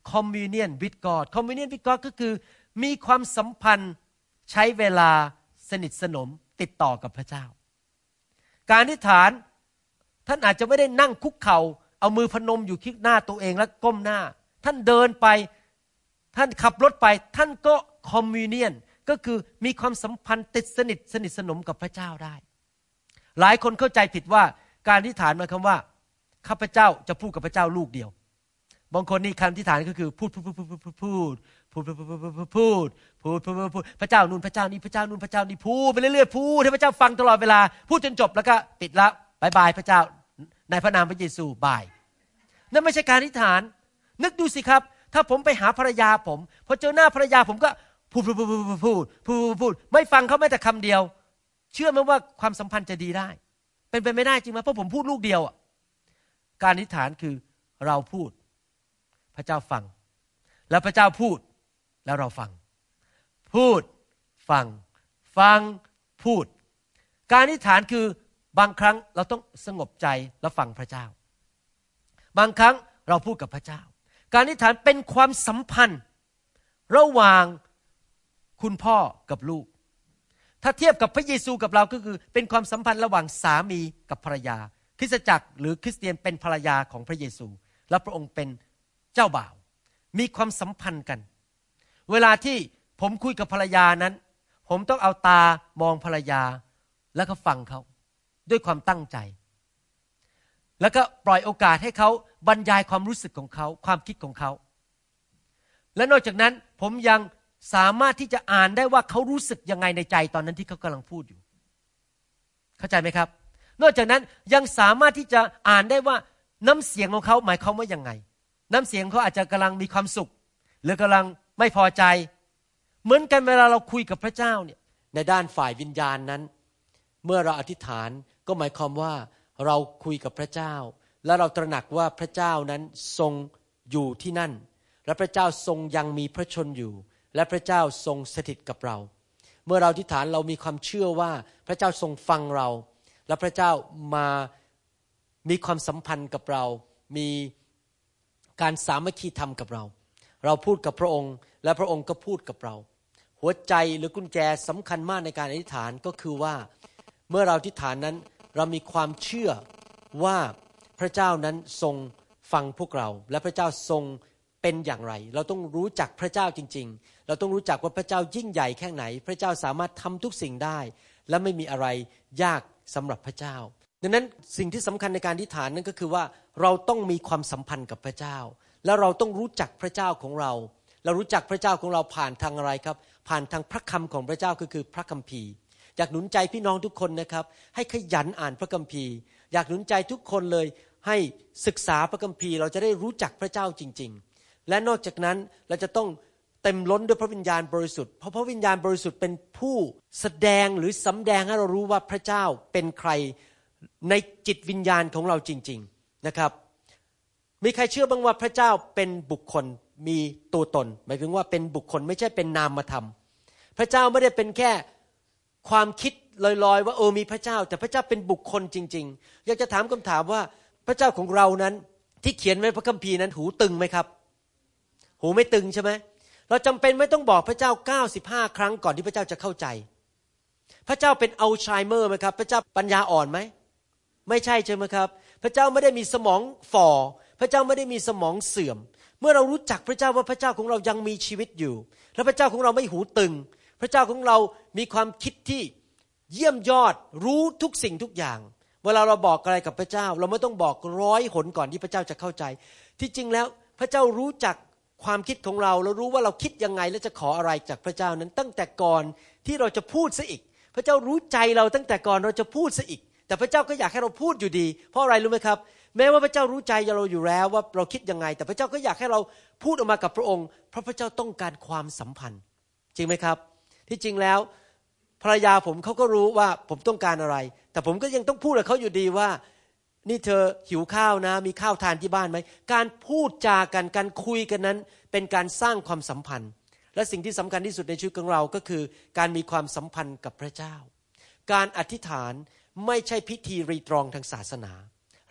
communion with God communion with God ก็คือมีความสัมพันธ์ใช้เวลาสนิทสนมติดต่อกับพระเจ้าการอธิษฐานท่านอาจจะไม่ได้นั่งคุกเข่าเอามือพนมอยู่ที่หน้าตัวเองแล้วก้มหน้าท่านเดินไปท่านขับรถไปท่านก็คอมมิวเนียนก็คือมีความสัมพันธ์ติดสนิทสนิทสนมกับพระเจ้าได้หลายคนเข้าใจผิดว่าการอธิษฐานหมายความว่าข้าพเจ้าจะพูดกับพระเจ้าลูกเดียวบางคนนี่คำอธิษฐานก็คือพูดพูดพูดพูดพูดพูดพูดพูดพูดพูดพูดพูดพูดพระเจ้านู่นพระเจ้านี่พระเจ้านู่นพระเจ้านี่พูดไปเรื่อยๆพูดให้พระเจ้าฟังตลอดเวลาพูดจนจบแล้วก็ปิดละบายบายพระเจ้าในพระนามพระเยซูบายนั่นไม่ใช่การอธิษฐานนึกดูสิครับถ้าผมไปหาภรรยาผมพอเจอหน้าภรรยาผมก็พูดพูดพูดพูดพูดพูดพูดไม่ฟังเขาแม้แต่คำเดียวเชื่อไหมว่าความสัมพันธ์จะดีได้เป็นไปไม่ได้จริงไหมเพราะผมพูดลูกเดียวอ่ะการอธิษฐานคือเราพูดพระเจ้าฟังแล้วพระเจ้าพูดแล้วเราฟังพูดฟังฟังพูดการอธิษฐานคือบางครั้งเราต้องสงบใจแล้วฟังพระเจ้าบางครั้งเราพูดกับพระเจ้าการอธิษฐานเป็นความสัมพันธ์ระหว่างคุณพ่อกับลูกถ้าเทียบกับพระเยซูกับเราก็คือเป็นความสัมพันธ์ระหว่างสามีกับภรรยาคริสตจักรหรือคริสเตียนเป็นภรรยาของพระเยซูและพระองค์เป็นเจ้าบ่าวมีความสัมพันธ์กันเวลาที่ผมคุยกับภรรยานั้นผมต้องเอาตามองภรรยาแล้วก็ฟังเขาด้วยความตั้งใจแล้วก็ปล่อยโอกาสให้เขาบรรยายความรู้สึกของเขาความคิดของเขาและนอกจากนั้นผมยังสามารถที่จะอ่านได้ว่าเขารู้สึกยังไงในใจตอนนั้นที่เขากำลังพูดอยู่เข้าใจไหมครับนอกจากนั้นยังสามารถที่จะอ่านได้ว่าน้ำเสียงของเขาหมายความว่ายังไงน้ำเสียงเขาอาจจะกำลังมีความสุขหรือกำลังไม่พอใจเหมือนกันเวลาเราคุยกับพระเจ้าเนี่ยในด้านฝ่ายวิญญาณนั้นเมื่อเราอธิษฐานก็หมายความว่าเราคุยกับพระเจ้าและเราตระหนักว่าพระเจ้านั้นทรงอยู่ที่นั่นและพระเจ้าทรงยังมีพระชนอยู่และพระเจ้าทรงสถิตกับเราเมื่อเราอธิษฐานเรามีความเชื่อว่าพระเจ้าทรงฟังเราและพระเจ้ามามีความสัมพันธ์กับเรามีการสามัคคีธรรมกับเราเราพูดกับพระองค์และพระองค์ก็พูดกับเราหัวใจหรือกุญแจสำคัญมากในการอธิษฐานก็คือว่าเมื่อเราอธิษฐานนั้นเรามีความเชื่อว่าพระเจ้านั้นทรงฟังพวกเราและพระเจ้าทรงเป็นอย่างไรเราต้องรู้จักพระเจ้าจริงๆเราต้องรู้จักว่าพระเจ้ายิ่งใหญ่แค่ไหนพระเจ้าสามารถทำทุกสิ่งได้และไม่มีอะไรยากสำหรับพระเจ้าดังนั้นสิ่งที่สำคัญในการอธิษฐานนั่นก็คือว่าเราต้องมีความสัมพันธ์กับพระเจ้าแล้วเราต้องรู้จักพระเจ้าของเราเรารู้จักพระเจ้าของเราผ่านทางอะไรครับผ่านทางพระคำของพระเจ้าก็คือพระคัมภีร์อยากหนุนใจพี่น้องทุกคนนะครับให้ขยันอ่านพระคัมภีร์อยากหนุนใจทุกคนเลยให้ศึกษาพระคัมภีร์เราจะได้รู้จักพระเจ้าจริงๆและนอกจากนั้นเราจะต้องเต็มล้นด้วยพระวิญญาณบริสุทธิ์เพราะพระวิญญาณบริสุทธิ์เป็นผู้แสดงหรือสำแดงให้เรารู้ว่าพระเจ้าเป็นใครในจิตวิญญาณของเราจริงๆนะครับมีใครเชื่อบ้างว่าพระเจ้าเป็นบุคคลมีตัวตนหมายถึงว่าเป็นบุคคลไม่ใช่เป็นนามธรรมพระเจ้าไม่ได้เป็นแค่ความคิดลอยๆว่าเออมีพระเจ้าแต่พระเจ้าเป็นบุคคลจริงๆอยากจะถามคำถามว่าพระเจ้าของเรานั้นที่เขียนไว้ในพระคัมภีร์นั้นหูตึงไหมครับหูไม่ตึงใช่ไหมเราจำเป็นไม่ต้องบอกพระเจ้าเก้าสิบห้าครั้งก่อนที่พระเจ้าจะเข้าใจพระเจ้าเป็นอัลไซเมอร์ไหมครับพระเจ้าปัญญาอ่อนไหมไม่ใช่ใช่ไหมครับพระเจ้าไม่ได้มีสมองฝ่อพระเจ้าไม่ได้มีสมองเสื่อมเมื่อเรารู้จักพระเจ้าว่าพระเจ้าของเรายังมีชีวิตอยู่และพระเจ้าของเราไม่หูตึงพระเจ้าของเรามีความคิดที่เยี่ยมยอดรู้ทุกสิ่งทุกอย่างเวลาเราบอกอะไรกับพระเจ้าเราไม่ต้องบอกร้อยหนก่อนที่พระเจ้าจะเข้าใจที่จริงแล้วพระเจ้ารู้จักความคิดของเราแล้วรู้ว่าเราคิดยังไงและจะขออะไรจากพระเจ้านั้นตั้งแต่ก่อนที่เราจะพูดซะอีกพระเจ้ารู้ใจเราตั้งแต่ก่อนเราจะพูดซะอีกแต่พระเจ้าก็อยากให้เราพูดอยู่ดีเพราะอะไรรู้ไหมครับแม้ว่าพระเจ้ารู้ใจเราอยู่แล้วว่าเราคิดยังไงแต่พระเจ้าก็อยากให้เราพูดออกมากับพระองค์เพราะพระเจ้าต้องการความสัมพันธ์จริงไหมครับที่จริงแล้วภรรยาผมเขาก็รู้ว่าผมต้องการอะไรแต่ผมก็ยังต้องพูดกับเขาอยู่ดีว่านี่เธอหิวข้าวนะมีข้าวทานที่บ้านไหมการพูดจากันการคุยกันนั้นเป็นการสร้างความสัมพันธ์และสิ่งที่สำคัญที่สุดในชีวิตของเราก็คือการมีความสัมพันธ์กับพระเจ้าการอธิษฐานไม่ใช่พิธีรีตรองทางศาสนา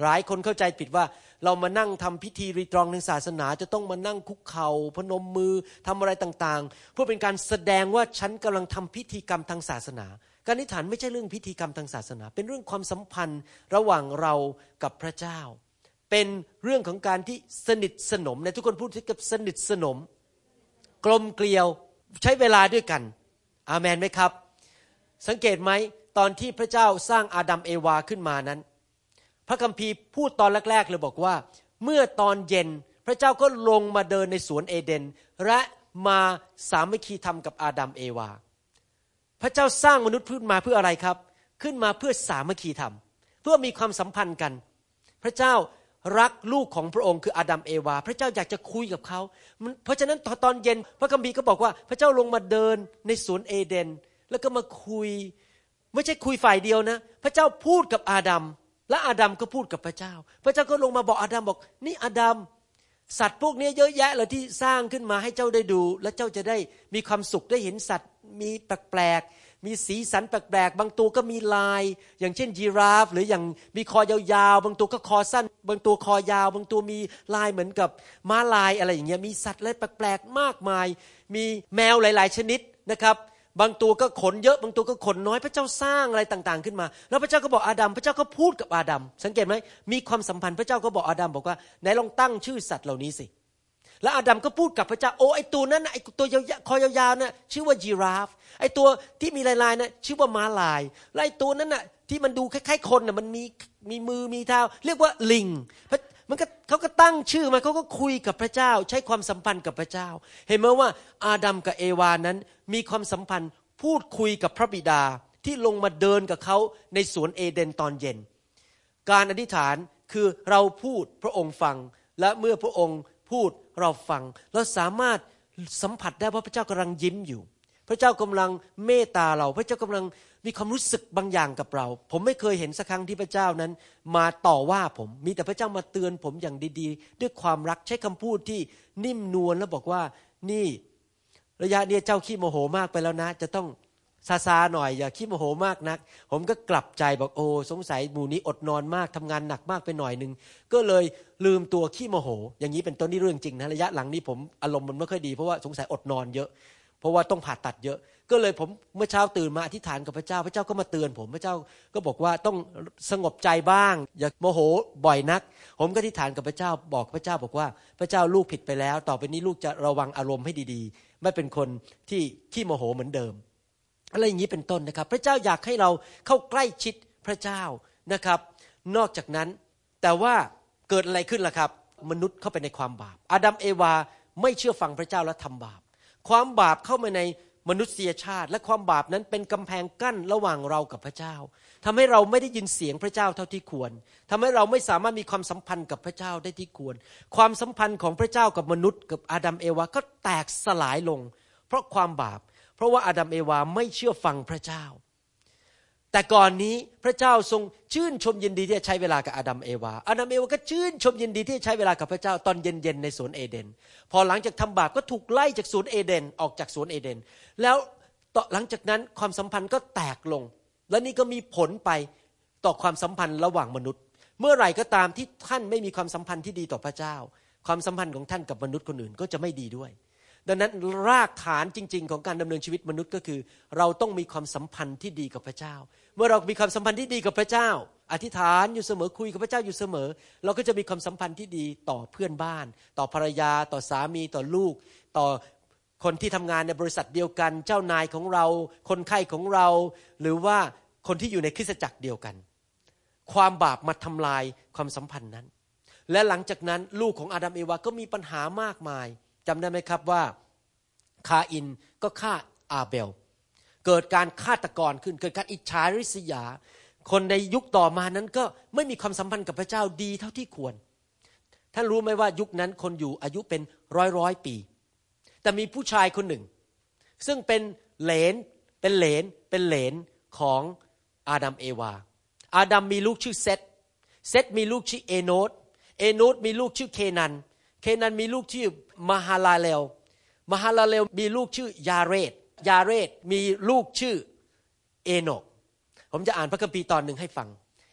หลายคนเข้าใจผิดว่าเรามานั่งทำพิธีรีตรองในศาสนาจะต้องมานั่งคุกเข่าพนมมือทำอะไรต่างๆเพื่อเป็นการแสดงว่าฉันกำลังทำพิธีกรรมทางศาสนาการอธิษฐานไม่ใช่เรื่องพิธีกรรมทางศาสนาเป็นเรื่องความสัมพันธ์ระหว่างเรากับพระเจ้าเป็นเรื่องของการที่สนิทสนมในทุกคนพูดถึงกับสนิทสนมกลมเกลียวใช้เวลาด้วยกันอาเมนไหมครับสังเกตไหมตอนที่พระเจ้าสร้างอาดัมเอวาขึ้นมานั้นพระคัมภีร์พูดตอนแรกๆเลยบอกว่าเมื่อตอนเย็นพระเจ้าก็ลงมาเดินในสวนเอเดนและมาสามัคคีธรรมกับอาดัมเอวาพระเจ้าสร้างมนุษย์ขึ้นมาเพื่ออะไรครับขึ้นมาเพื่อสามัคคีธรรมเพื่อมีความสัมพันธ์กันพระเจ้ารักลูกของพระองค์คืออาดัมเอวาพระเจ้าอยากจะคุยกับเขาเพราะฉะนั้นตอนเย็นพระคัมภีร์ก็บอกว่าพระเจ้าลงมาเดินในสวนเอเดนแล้วก็มาคุยไม่ใช่คุยฝ่ายเดียวนะพระเจ้าพูดกับอาดัมและอาดัมก็พูดกับพระเจ้าพระเจ้าก็ลงมาบอกอาดัมบอกนี่อาดัมสัตว์พวกนี้เยอะแยะเลยที่สร้างขึ้นมาให้เจ้าได้ดูและเจ้าจะได้มีความสุขได้เห็นสัตว์มีแปลกๆมีสีสันแปลกๆบางตัวก็มีลายอย่างเช่นยีราฟหรืออย่างมีคอยาวๆบางตัวก็คอสั้นบางตัวคอยาวบางตัวมีลายเหมือนกับม้าลายอะไรอย่างเงี้ยมีสัตว์อะไรแปลกๆมากมายมีแมวหลายๆชนิดนะครับบางตัวก็ขนเยอะบางตัวก็ขนน้อยพระเจ้าสร้างอะไรต่างๆขึ้นมาแล้วพระเจ้าก็บอกอาดัมพระเจ้าก็พูดกับอาดัมสังเกตไหมมีความสัมพันธ์พระเจ้าก็บอกอาดัมบอกว่าไหนลองตั้งชื่อสัตว์เหล่านี้สิแล้วอาดัมก็พูดกับพระเจ้าโอ้ไอตัวนั้นไอตัวยาวๆคอยาวๆน่ะชื่อว่ายีราฟไอตัวที่มีลายๆน่ะชื่อว่าม้าลายและไอตัวนั้นน่ะที่มันดูคล้ายๆคนน่ะมันมีมีมือมีเท้าเรียกว่าลิงมันก็เขาก็ตั้งชื่อมาเขาก็คุยกับพระเจ้าใช้ความสัมพันธ์กับพระเจ้าเห็นไหมว่าอาดัมกับเอวานั้นมีความสัมพันธ์พูดคุยกับพระบิดาที่ลงมาเดินกับเขาในสวนเอเดนตอนเย็นการอธิษฐานคือเราพูดพระองค์ฟังและเมื่อพระองค์พูดเราฟังเราสามารถสัมผัสได้ว่าพระเจ้ากำลังยิ้มอยู่พระเจ้ากำลังเมตตาเราพระเจ้ากำลังมีความรู้สึกบางอย่างกับเราผมไม่เคยเห็นสักครั้งที่พระเจ้านั้นมาต่อว่าผมมีแต่พระเจ้ามาเตือนผมอย่างดีๆด้วยความรักใช้คำพูดที่นิ่มนวลแล้วบอกว่านี่ระยะนี้เจ้าขี้โมโหมากไปแล้วนะจะต้องซาซาหน่อยอย่าขี้โมโหมากนักผมก็กลับใจบอกโอ้สงสัยหมู่นี้อดนอนมากทำงานหนักมากไปหน่อยนึงก็เลยลืมตัวขี้โมโหอย่างนี้เป็นต้นนี่เรื่องจริงนะระยะหลังนี้ผมอารมณ์มันไม่ค่อยดีเพราะว่าสงสัยอดนอนเยอะเพราะว่าต้องผ่าตัดเยอะก็เลยผมเมื่อเช้าตื่นมาอธิษฐานกับพระเจ้าพระเจ้าก็มาเตือนผมพระเจ้าก็บอกว่าต้องสงบใจบ้างอย่าโมโหบ่อยนักผมก็อธิษฐานกับพระเจ้าบอกพระเจ้าบอกว่าพระเจ้าลูกผิดไปแล้วต่อไปนี้ลูกจะระวังอารมณ์ให้ดีๆไม่เป็นคนที่ขี้โมโหเหมือนเดิมอะไรอย่างนี้เป็นต้นนะครับพระเจ้าอยากให้เราเข้าใกล้ชิดพระเจ้านะครับนอกจากนั้นแต่ว่าเกิดอะไรขึ้นล่ะครับมนุษย์เข้าไปในความบาปอาดัมเอวาไม่เชื่อฟังพระเจ้าและทำบาปความบาปเข้ามาในมนุษยชาติและความบาปนั้นเป็นกำแพงกั้นระหว่างเรากับพระเจ้าทำให้เราไม่ได้ยินเสียงพระเจ้าเท่าที่ควรทำให้เราไม่สามารถมีความสัมพันธ์กับพระเจ้าได้ที่ควรความสัมพันธ์ของพระเจ้ากับมนุษย์กับอาดัมเอวาก็แตกสลายลงเพราะความบาปเพราะว่าอาดัมเอวาไม่เชื่อฟังพระเจ้าแต่ก่อนนี้พระเจ้าทรงชื่นชมยินดีที่จะใช้เวลากับอาดัมเอวาอาดัมเอวาก็ชื่นชมยินดีที่จะใช้เวลากับพระเจ้าตอนเย็นๆในสวนเอเดนพอหลังจากทำบาปก็ถูกไล่จากสวนเอเดนออกจากสวนเอเดนแล้วต่อหลังจากนั้นความสัมพันธ์ก็แตกลงและนี่ก็มีผลไปต่อความสัมพันธ์ระหว่างมนุษย์เมื่อไหร่ก็ตามที่ท่านไม่มีความสัมพันธ์ที่ดีต่อพระเจ้าความสัมพันธ์ของท่านกับมนุษย์คนอื่นก็จะไม่ดีด้วยดังนั้นรากฐานจริงๆของการดำเนินชีวิตมนุษย์ก็คือเราต้องมีความสัมพันธ์ที่ดีกับพระเจ้าเมื่อเรามีความสัมพันธ์ที่ดีกับพระเจ้าอธิษฐานอยู่เสมอคุยกับพระเจ้าอยู่เสมอเราก็จะมีความสัมพันธ์ที่ดีต่อเพื่อนบ้านต่อภรรยาต่อสามีต่อลูกต่อคนที่ทำงานในบริษัทเดียวกันเจ้านายของเราคนไข้ของเราหรือว่าคนที่อยู่ในคริสตจักรเดียวกันความบาปมาทำลายความสัมพันธ์นั้นและหลังจากนั้นลูกของอาดัมเอวาก็มีปัญหามากมายจำได้ไหมครับว่าคาอินก็ฆ่าอาเบลเกิดการฆาตกรขึ้นเกิดการอิจฉาริษยาคนในยุคต่อมานั้นก็ไม่มีความสัมพันธ์กับพระเจ้าดีเท่าที่ควรท่านรู้ไหมว่ายุคนั้นคนอยู่อายุเป็นร้อยร้อยปีแต่มีผู้ชายคนหนึ่งซึ่งเป็นเหลนเป็นเหลนเป็นเหลนของอาดัมเอวาอาดัมมีลูกชื่อเซธเซธมีลูกชื่อเอโนสเอโนสมีลูกชื่อเคนันเคนันมีลูกชื่อมหาลาเลลมหาลาเลลมีลูกชื่อยาเรตยาเรตมีลูกชื่อเอโนกผมจะอ่านพระคัมภีร์ตอนหนึ่งให้ฟัง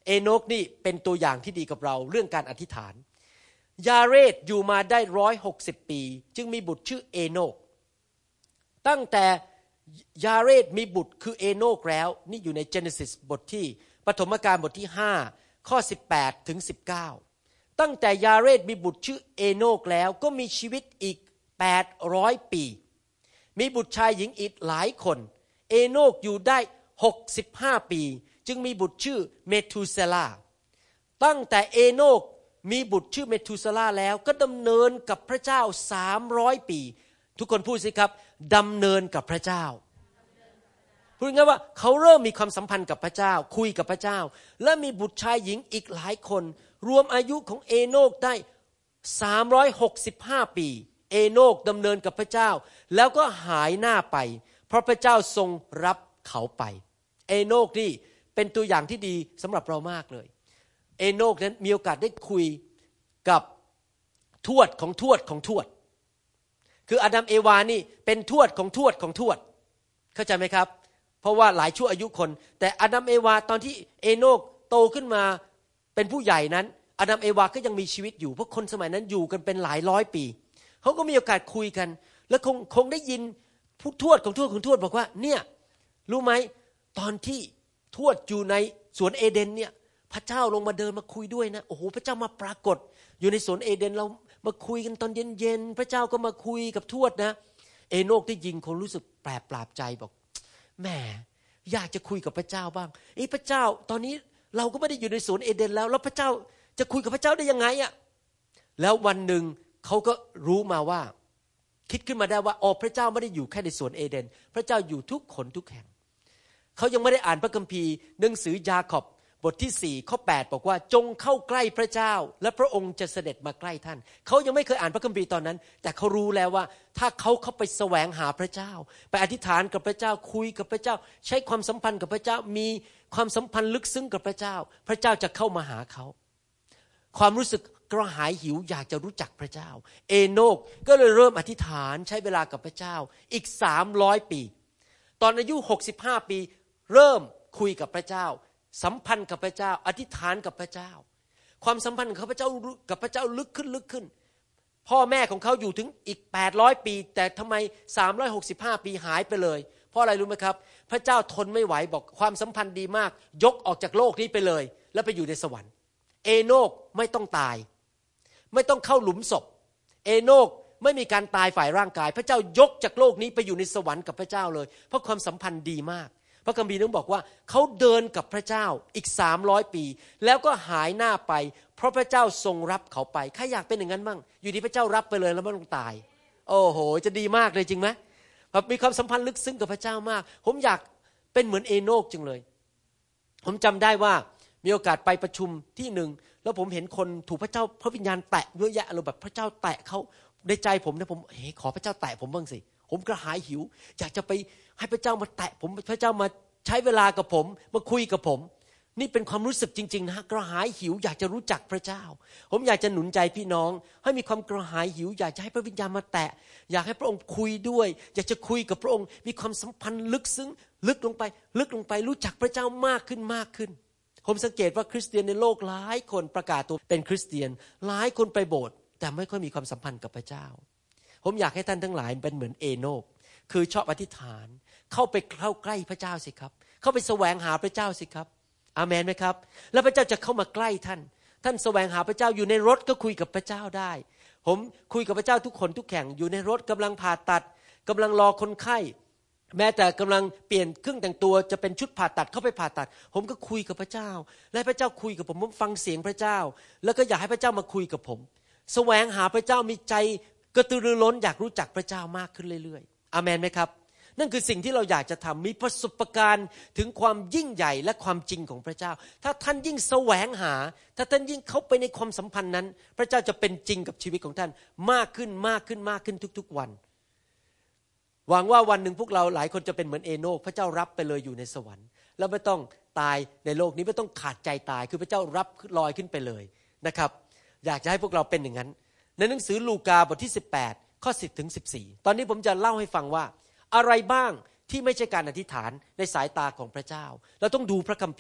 เอโนกนี่เป็นตัวอย่างที่ดีกับเราเรื่องการอธิษฐานยาเรดอยู่มาได้ร้อยหกสิบปีจึงมีบุตรชื่อเอโนกตั้งแต่ยาเรดมีบุตรคือเอโนกแล้วนี่อยู่ใน Genesis บทที่ปฐมกาลบทที่ห้าข้อสิบแปดถึงสิบเก้าตั้งแต่ยาเรดมีบุตรชื่อเอโนกแล้วก็มีชีวิตอีกแปดร้อยปีมีบุตรชายหญิงอีกหลายคนเอโนกอยู่ได้หกสิบห้าปีจึงมีบุตรชื่อเมทูเซลาตั้งแต่เอโนกมีบุตรชื่อเมทูเซลาแล้วก็ดำเนินกับพระเจ้าสามร้อยปีทุกคนพูดสิครับดำเนินกับพระเจ้าพูดง่ายว่าเขาเริ่มมีความสัมพันธ์กับพระเจ้าคุยกับพระเจ้าและมีบุตรชายหญิงอีกหลายคนรวมอายุของเอโนกได้สามร้อยหกสิบห้าปีเอโนกดำเนินกับพระเจ้าแล้วก็หายหน้าไปเพราะพระเจ้าทรงรับเขาไปเอโนกนี่เป็นตัวอย่างที่ดีสำหรับเรามากเลยเอโนกนั้นมีโอกาสได้คุยกับทวดของทวดของทวดคืออาดัมเอวานี่เป็นทวดของทวดของทวดเข้าใจไหมครับเพราะว่าหลายชั่วอายุคนแต่อาดัมเอวาตอนที่เอโนกโตขึ้นมาเป็นผู้ใหญ่นั้นอาดัมเอวาก็ยังมีชีวิตอยู่เพราะคนสมัยนั้นอยู่กันเป็นหลายร้อยปีเขาก็มีโอกาสคุยกันแล้วคงคงได้ยินผู้ทวดของทวดของทวดบอกว่าเนี่ยรู้ไหมตอนที่ทวดอยู่ในสวนเอเดนเนี่ยพระเจ้าลงมาเดินมาคุยด้วยนะโอ้โหพระเจ้ามาปรากฏอยู่ในสวนเอเดนเรามาคุยกันตอนเย็นๆพระเจ้าก็มาคุยกับทวดนะเอโนกได้ยินคงรู้สึกแปลกปราบใจบอกแหมอยากจะคุยกับพระเจ้าบ้างไอ้พระเจ้าตอนนี้เราก็ไม่ได้อยู่ในสวนเอเดนแล้วแล้วพระเจ้าจะคุยกับพระเจ้าได้ยังไงอะแล้ววันหนึ่งเขาก็รู้มาว่าคิดขึ้นมาได้ว่าอ๋อพระเจ้าไม่ได้อยู่แค่ในสวนเอเดนพระเจ้าอยู่ทุกคนทุกแห่งเขายังไม่ได้อ่านพระคัมภีร์หนังสือยาคอบบทที่สี่ข้อแปดบอกว่าจงเข้าใกล้พระเจ้าและพระองค์จะเสด็จมาใกล้ท่านเขายังไม่เคยอ่านพระคัมภีร์ตอนนั้นแต่เขารู้แล้วว่าถ้าเขาเข้าไปแสวงหาพระเจ้าไปอธิษฐานกับพระเจ้าคุยกับพระเจ้าใช้ความสัมพันธ์กับพระเจ้ามีความสัมพันธ์ลึกซึ้งกับพระเจ้าพระเจ้าจะเข้ามาหาเขาความรู้สึกกระหายหิวอยากจะรู้จักพระเจ้าเอโนกก็เลยเริ่มอธิษฐานใช้เวลากับพระเจ้าอีกสามร้อยปีตอนอายุหกสิบห้าปีเริ่มคุยกับพระเจ้าสัมพันธ์กับพระเจ้าอธิษฐานกับพระเจ้าความสัมพันธ์ของพระเจ้ากับพระเจ้าลึกขึ้นลึกขึ้นพ่อแม่ของเขาอยู่ถึงอีกแปดร้อยปีแต่ทำไมสามร้อยหกสิบห้าปีหายไปเลยเพราะอะไรรู้ไหมครับพระเจ้าทนไม่ไหวบอกความสัมพันธ์ดีมากยกออกจากโลกนี้ไปเลยแล้วไปอยู่ในสวรรค์เอโนกไม่ต้องตายไม่ต้องเข้าหลุมศพเอโนกไม่มีการตายฝ่ายร่างกายพระเจ้ายกจากโลกนี้ไปอยู่ในสวรรค์กับพระเจ้าเลยเพราะความสัมพันธ์ดีมากพระคัมภีร์นั้นบอกว่าเขาเดินกับพระเจ้าอีกสามร้อยปีแล้วก็หายหน้าไปเพราะพระเจ้าทรงรับเขาไปใครอยากเป็นอย่างนั้นบ้างอยู่ดีพระเจ้ารับไปเลยแล้วไม่ต้องตายโอ้โหจะดีมากเลยจริงไหมมีความสัมพันธ์ลึกซึ้งกับพระเจ้ามากผมอยากเป็นเหมือนเอโนกจังเลยผมจำได้ว่ามีโอกาสไปประชุมที่หนึ่งแล้วผมเห็นคนถูกพระเจ้าพระวิญญาณแตะเยอะแยะเลยแบบพระเจ้าแตะเขาในใจผมนะผมเฮ้ขอพระเจ้าแตะผมบ้างสิผมกระหายหิวอยากจะไปให้พระเจ้ามาแตะผมพระเจ้ามาใช้เวลากับผมมาคุยกับผมนี่เป็นความรู้สึกจริงๆนะกระหายหิวอยากจะรู้จักพระเจ้าผมอยากจะหนุนใจพี่น้องให้มีความกระหายหิวอยากจะให้พระวิญญาณมาแตะอยากให้พระองค์คุยด้วยอยากจะคุยกับพระองค์มีความสัมพันธ์ลึกซึ้งลึกลงไปลึกลงไปรู้จักพระเจ้ามากขึ้นมากขึ้นผมสังเกตว่าคริสเตียนในโลกหลายคนประกาศตัวเป็นคริสเตียนหลายคนไปโบสถ์แต่ไม่ค่อยมีความสัมพันธ์กับพระเจ้าผมอยากให้ท่านทั้งหลายเป็นเหมือนเอโนกคือชอบอธิษฐานเข้าไปเข้าใกล้พระเจ้าสิครับเข้าไปแสวงหาพระเจ้าสิครับอาเมนไหมครับแล้วพระเจ้าจะเข้ามาใกล้ท่านท่านแสวงหาพระเจ้าอยู่ในรถก็คุยกับพระเจ้าได้ผมคุยกับพระเจ้าทุกคนทุกแห่งอยู่ในรถกำลังผ่าตัดกำลังรอคนไข้แม้แต่กำลังเปลี่ยนเครื่องแต่งตัวจะเป็นชุดผ่าตัดเข้าไปผ่าตัดผมก็คุยกับพระเจ้าและพระเจ้าคุยกับผมผมฟังเสียงพระเจ้าแล้วก็อยากให้พระเจ้ามาคุยกับผมแสวงหาพระเจ้ามีใจกระตือรือร้นอยากรู้จักพระเจ้ามากขึ้นเรื่อยๆอาเมนไหมครับนั่นคือสิ่งที่เราอยากจะทำมีประสบการณ์ถึงความยิ่งใหญ่และความจริงของพระเจ้าถ้าท่านยิ่งแสวงหาถ้าท่านยิ่งเข้าไปในความสัมพันธ์นั้นพระเจ้าจะเป็นจริงกับชีวิตของท่านมากขึ้นมากขึ้นมากขึ้นทุกๆวันหวังว่าวันหนึ่งพวกเราหลายคนจะเป็นเหมือนเอโนกพระเจ้ารับไปเลยอยู่ในสวรรค์แล้วไม่ต้องตายในโลกนี้ไม่ต้องขาดใจตายคือพระเจ้ารับลอยขึ้นไปเลยนะครับอยากจะให้พวกเราเป็นอย่างนั้นในหนังสือลูกาบทที่สิบแปดข้อสิบถึงสิบสี่ตอนนี้ผมจะเล่าให้ฟังว่าอะไรบ้างที่ไม่ใช่การอธิษฐานในสายตาของพระเจ้าเราต้องดูพระคัมภีร์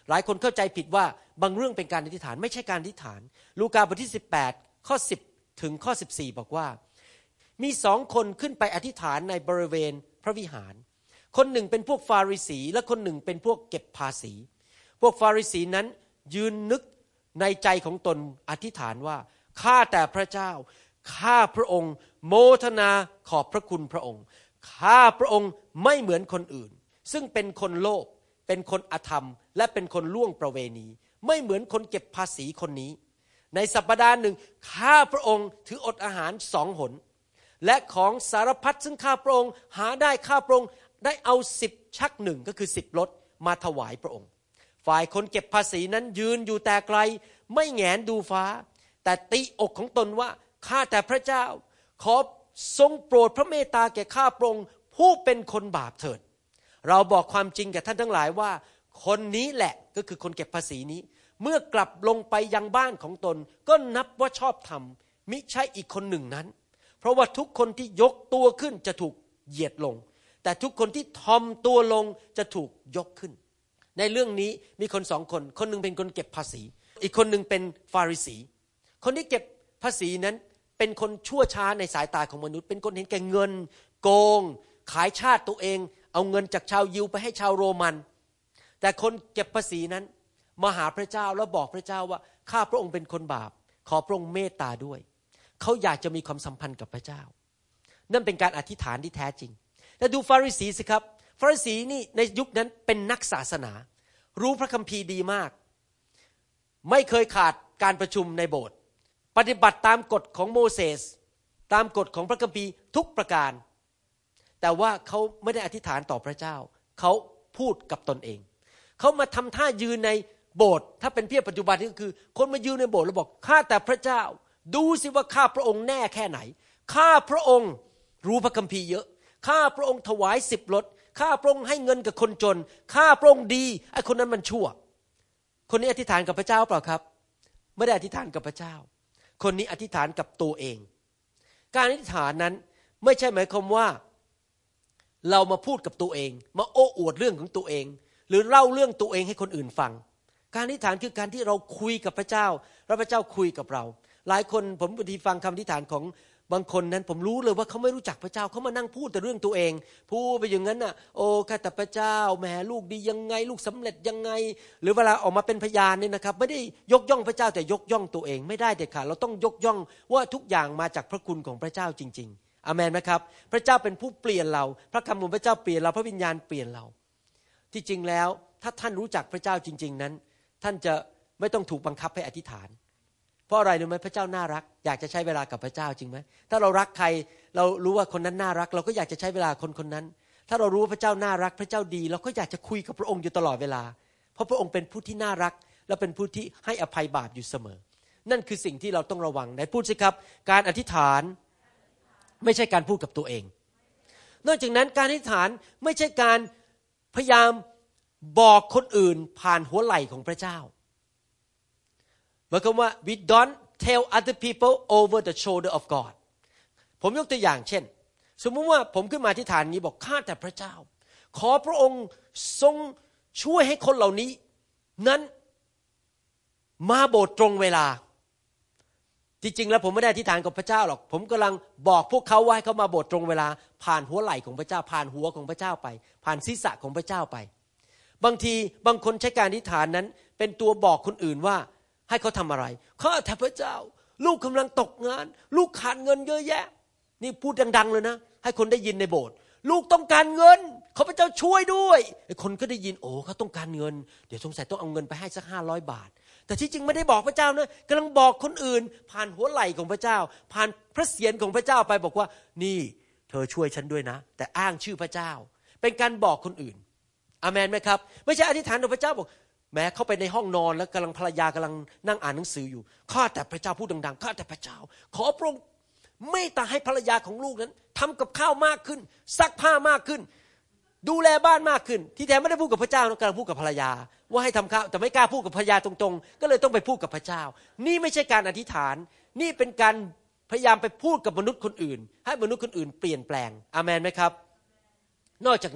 หลายคนเข้าใจผิดว่าบางเรื่องเป็นการอธิษฐานไม่ใช่การอธิษฐานลูกาบทที่สิบแปดข้อสิบถึงข้อสิบสี่บอกว่ามีสองคนขึ้นไปอธิษฐานในบริเวณพระวิหารคนหนึ่งเป็นพวกฟาริสีและคนหนึ่งเป็นพวกเก็บภาษีพวกฟาริสีนั้นยืนนึกในใจของตนอธิษฐานว่าข้าแต่พระเจ้าข้าพระองค์โมทนาขอบพระคุณพระองค์ข้าพระองค์ไม่เหมือนคนอื่นซึ่งเป็นคนโลภเป็นคนอธรรมและเป็นคนล่วงประเวณีไม่เหมือนคนเก็บภาษีคนนี้ในสัปดาห์หนึ่งข้าพระองค์ถืออดอาหารสองหนและของสารพัดซึ่งข้าพระองค์หาได้ข้าพระองค์ได้เอาสิบชักหนึ่งก็คือสิบรถมาถวายพระองค์ฝ่ายคนเก็บภาษีนั้นยืนอยู่แต่ไกลไม่แงนดูฟ้าแต่ตีอกของตนว่าข้าแต่พระเจ้าขอทรงโปรดพระเมตตาแก่ข้าพระองค์ผู้เป็นคนบาปเถิดเราบอกความจริงแก่ท่านทั้งหลายว่าคนนี้แหละก็คือคนเก็บภาษีนี้เมื่อกลับลงไปยังบ้านของตนก็นับว่าชอบธรรมมิใช่อีกคนหนึ่งนั้นเพราะว่าทุกคนที่ยกตัวขึ้นจะถูกเหยียดลงแต่ทุกคนที่ทอมตัวลงจะถูกยกขึ้นในเรื่องนี้มีคนสองคนคนหนึ่งเป็นคนเก็บภาษีอีกคนหนึ่งเป็นฟาริสีคนที่เก็บภาษีนั้นเป็นคนชั่วช้าในสายตาของมนุษย์เป็นคนเห็นแก่เงินโกงขายชาติตัวเองเอาเงินจากชาวยิวไปให้ชาวโรมันแต่คนเก็บภาษีนั้นมาหาพระเจ้าแล้วบอกพระเจ้าว่าข้าพระองค์เป็นคนบาปขอพระองค์เมตตาด้วยเขาอยากจะมีความสัมพันธ์กับพระเจ้านั่นเป็นการอธิษฐานที่แท้จริงแต่ดูฟาริสีสิครับฟาริสีนี่ในยุคนั้นเป็นนักศาสนารู้พระคัมภีร์ดีมากไม่เคยขาดการประชุมในโบสถ์ปฏิบัติตามกฎของโมเสสตามกฎของพระคัมภีร์ทุกประการแต่ว่าเขาไม่ได้อธิษฐานต่อพระเจ้าเขาพูดกับตนเองเขามาทำท่ายืนในโบสถ์ถ้าเป็นเพียบปัจจุบันนี่ก็คือคนมายืนในโบสถ์แล้วบอกข้าแต่พระเจ้าดูสิว่าข้าพระองค์แน่แค่ไหนข้าพระองค์รู้พระคัมภีร์เยอะข้าพระองค์ถวายสิบรถข้าพระองค์ให้เงินกับคนจนข้าพระองค์ดีไอ้คนนั้นมันชั่วคนนี้อธิษฐานกับพระเจ้าเปล่าครับไม่ได้อธิษฐานกับพระเจ้าคนนี้อธิษฐานกับตัวเองการอธิษฐานนั้นไม่ใช่หมายความว่าเรามาพูดกับตัวเองมาโอ้อวดเรื่องของตัวเองหรือเล่าเรื่องตัวเองให้คนอื่นฟังการอธิษฐานคือการที่เราคุยกับพระเจ้าแล้วพระเจ้าคุยกับเราหลายคนผมบางทีฟังคำอธิษฐานของบางคนนั้นผมรู้เลยว่าเขาไม่รู้จักพระเจ้าเขามานั่งพูดแต่เรื่องตัวเองพูดไปอย่างนั้นน่ะโอ้ข้าแต่พระเจ้าแหมลูกดียังไงลูกสำเร็จยังไงหรือเวลาออกมาเป็นพยานเนี่ยนะครับไม่ได้ยกย่องพระเจ้าแต่ยกย่องตัวเองไม่ได้เด็ดขาดเราต้องยกย่องว่าทุกอย่างมาจากพระคุณของพระเจ้าจริงๆอาเมนไหมครับพระเจ้าเป็นผู้เปลี่ยนเราพระคำของพระเจ้าเปลี่ยนเราพระวิญญาณเปลี่ยนเราที่จริงแล้วถ้าท่านรู้จักพระเจ้าจริงๆนั้นท่านจะไม่ต้องถูกบังคับให้อธิษฐานเพราะอะไรรู้ไหมพระเจ้าน่ารักอยากจะใช้เวลากับพระเจ้าจริงไหมถ้าเรารักใครเรารู้ว่าคนนั้นน่ารักเราก็อยากจะใช้เวลาคนคนนั้นถ้าเรารู้ว่าพระเจ้าน่ารักพระเจ้าดีเราก็อยากจะคุยกับพระองค์อยู่ตลอดเวลาเพราะพระองค์เป็นผู้ที่น่ารักและเป็นผู้ที่ให้อภัยบาปอยู่เสมอนั่นคือสิ่งที่เราต้องระวังไหนพูดสิครับการอธิษฐานไม่ใช่การพูดกับตัวเองนอกจากนั้นการอธิษฐานไม่ใช่การพยายามบอกคนอื่นผ่านหัวไหล่ของพระเจ้าหมายความว่า we don't tell other people over the shoulder of God ผมยกตัวอย่างเช่นสมมุติว่าผมขึ้นมาอธิษฐานนี้บอกข้าแต่พระเจ้าขอพระองค์ทรงช่วยให้คนเหล่านี้นั้นมาโบสถ์ตรงเวลาจริงๆแล้วผมไม่ได้อธิษฐานกับพระเจ้าหรอกผมกำลังบอกพวกเขาว่าให้เขามาโบสถ์ตรงเวลาผ่านหัวไหล่ของพระเจ้าผ่านหัวของพระเจ้าไปผ่านศีรษะของพระเจ้าไปบางทีบางคนใช้การอธิษฐานนั้นเป็นตัวบอกคนอื่นว่าให้เขาทำอะไรข้าแต่พระเจ้าลูกกำลังตกงานลูกขาดเงินเยอะแยะนี่พูดดังๆเลยนะให้คนได้ยินในโบสถ์ลูกต้องการเงินขอพระเจ้าช่วยด้วยไอ้คนก็ได้ยินโอ้เขาต้องการเงินเดี๋ยวสงสัยต้องเอาเงินไปให้สักห้าร้อยบาทแต่ที่จริงไม่ได้บอกพระเจ้านะกำลังบอกคนอื่นผ่านหัวไหล่ของพระเจ้าผ่านพระเศียรของพระเจ้าไปบอกว่านี่เธอช่วยฉันด้วยนะแต่อ้างชื่อพระเจ้าเป็นการบอกคนอื่นอาเมนไหมครับไม่ใช่อธิษฐานต่อพระเจ้าบอกแม้เข้าไปในห้องนอนแล้วกำลังภรรยากำลังนั่งอ่านหนังสืออยู่ข้าแต่พระเจ้าพูดดังๆข้าแต่พระเจ้าขอพระองค์เมตตาให้ภรรยาของลูกนั้นทำกับข้าวมากขึ้นซักผ้ามากขึ้นดูแลบ้านมากขึ้นที่แท้ไม่ได้พูดกับพระเจ้านะกำลังพูดกับภรรยาว่าให้ทำข้าวแต่ไม่กล้าพูดกับภรรยาตรงๆก็เลยต้องไปพูดกับพระเจ้านี่ไม่ใช่การอธิษฐานนี่เป็นการพยายามไปพูดกับมนุษย์คนอื่นให้มนุษย์คนอื่นเปลี่ยนแปลงอาเมนไหมครับนอกจากนั้น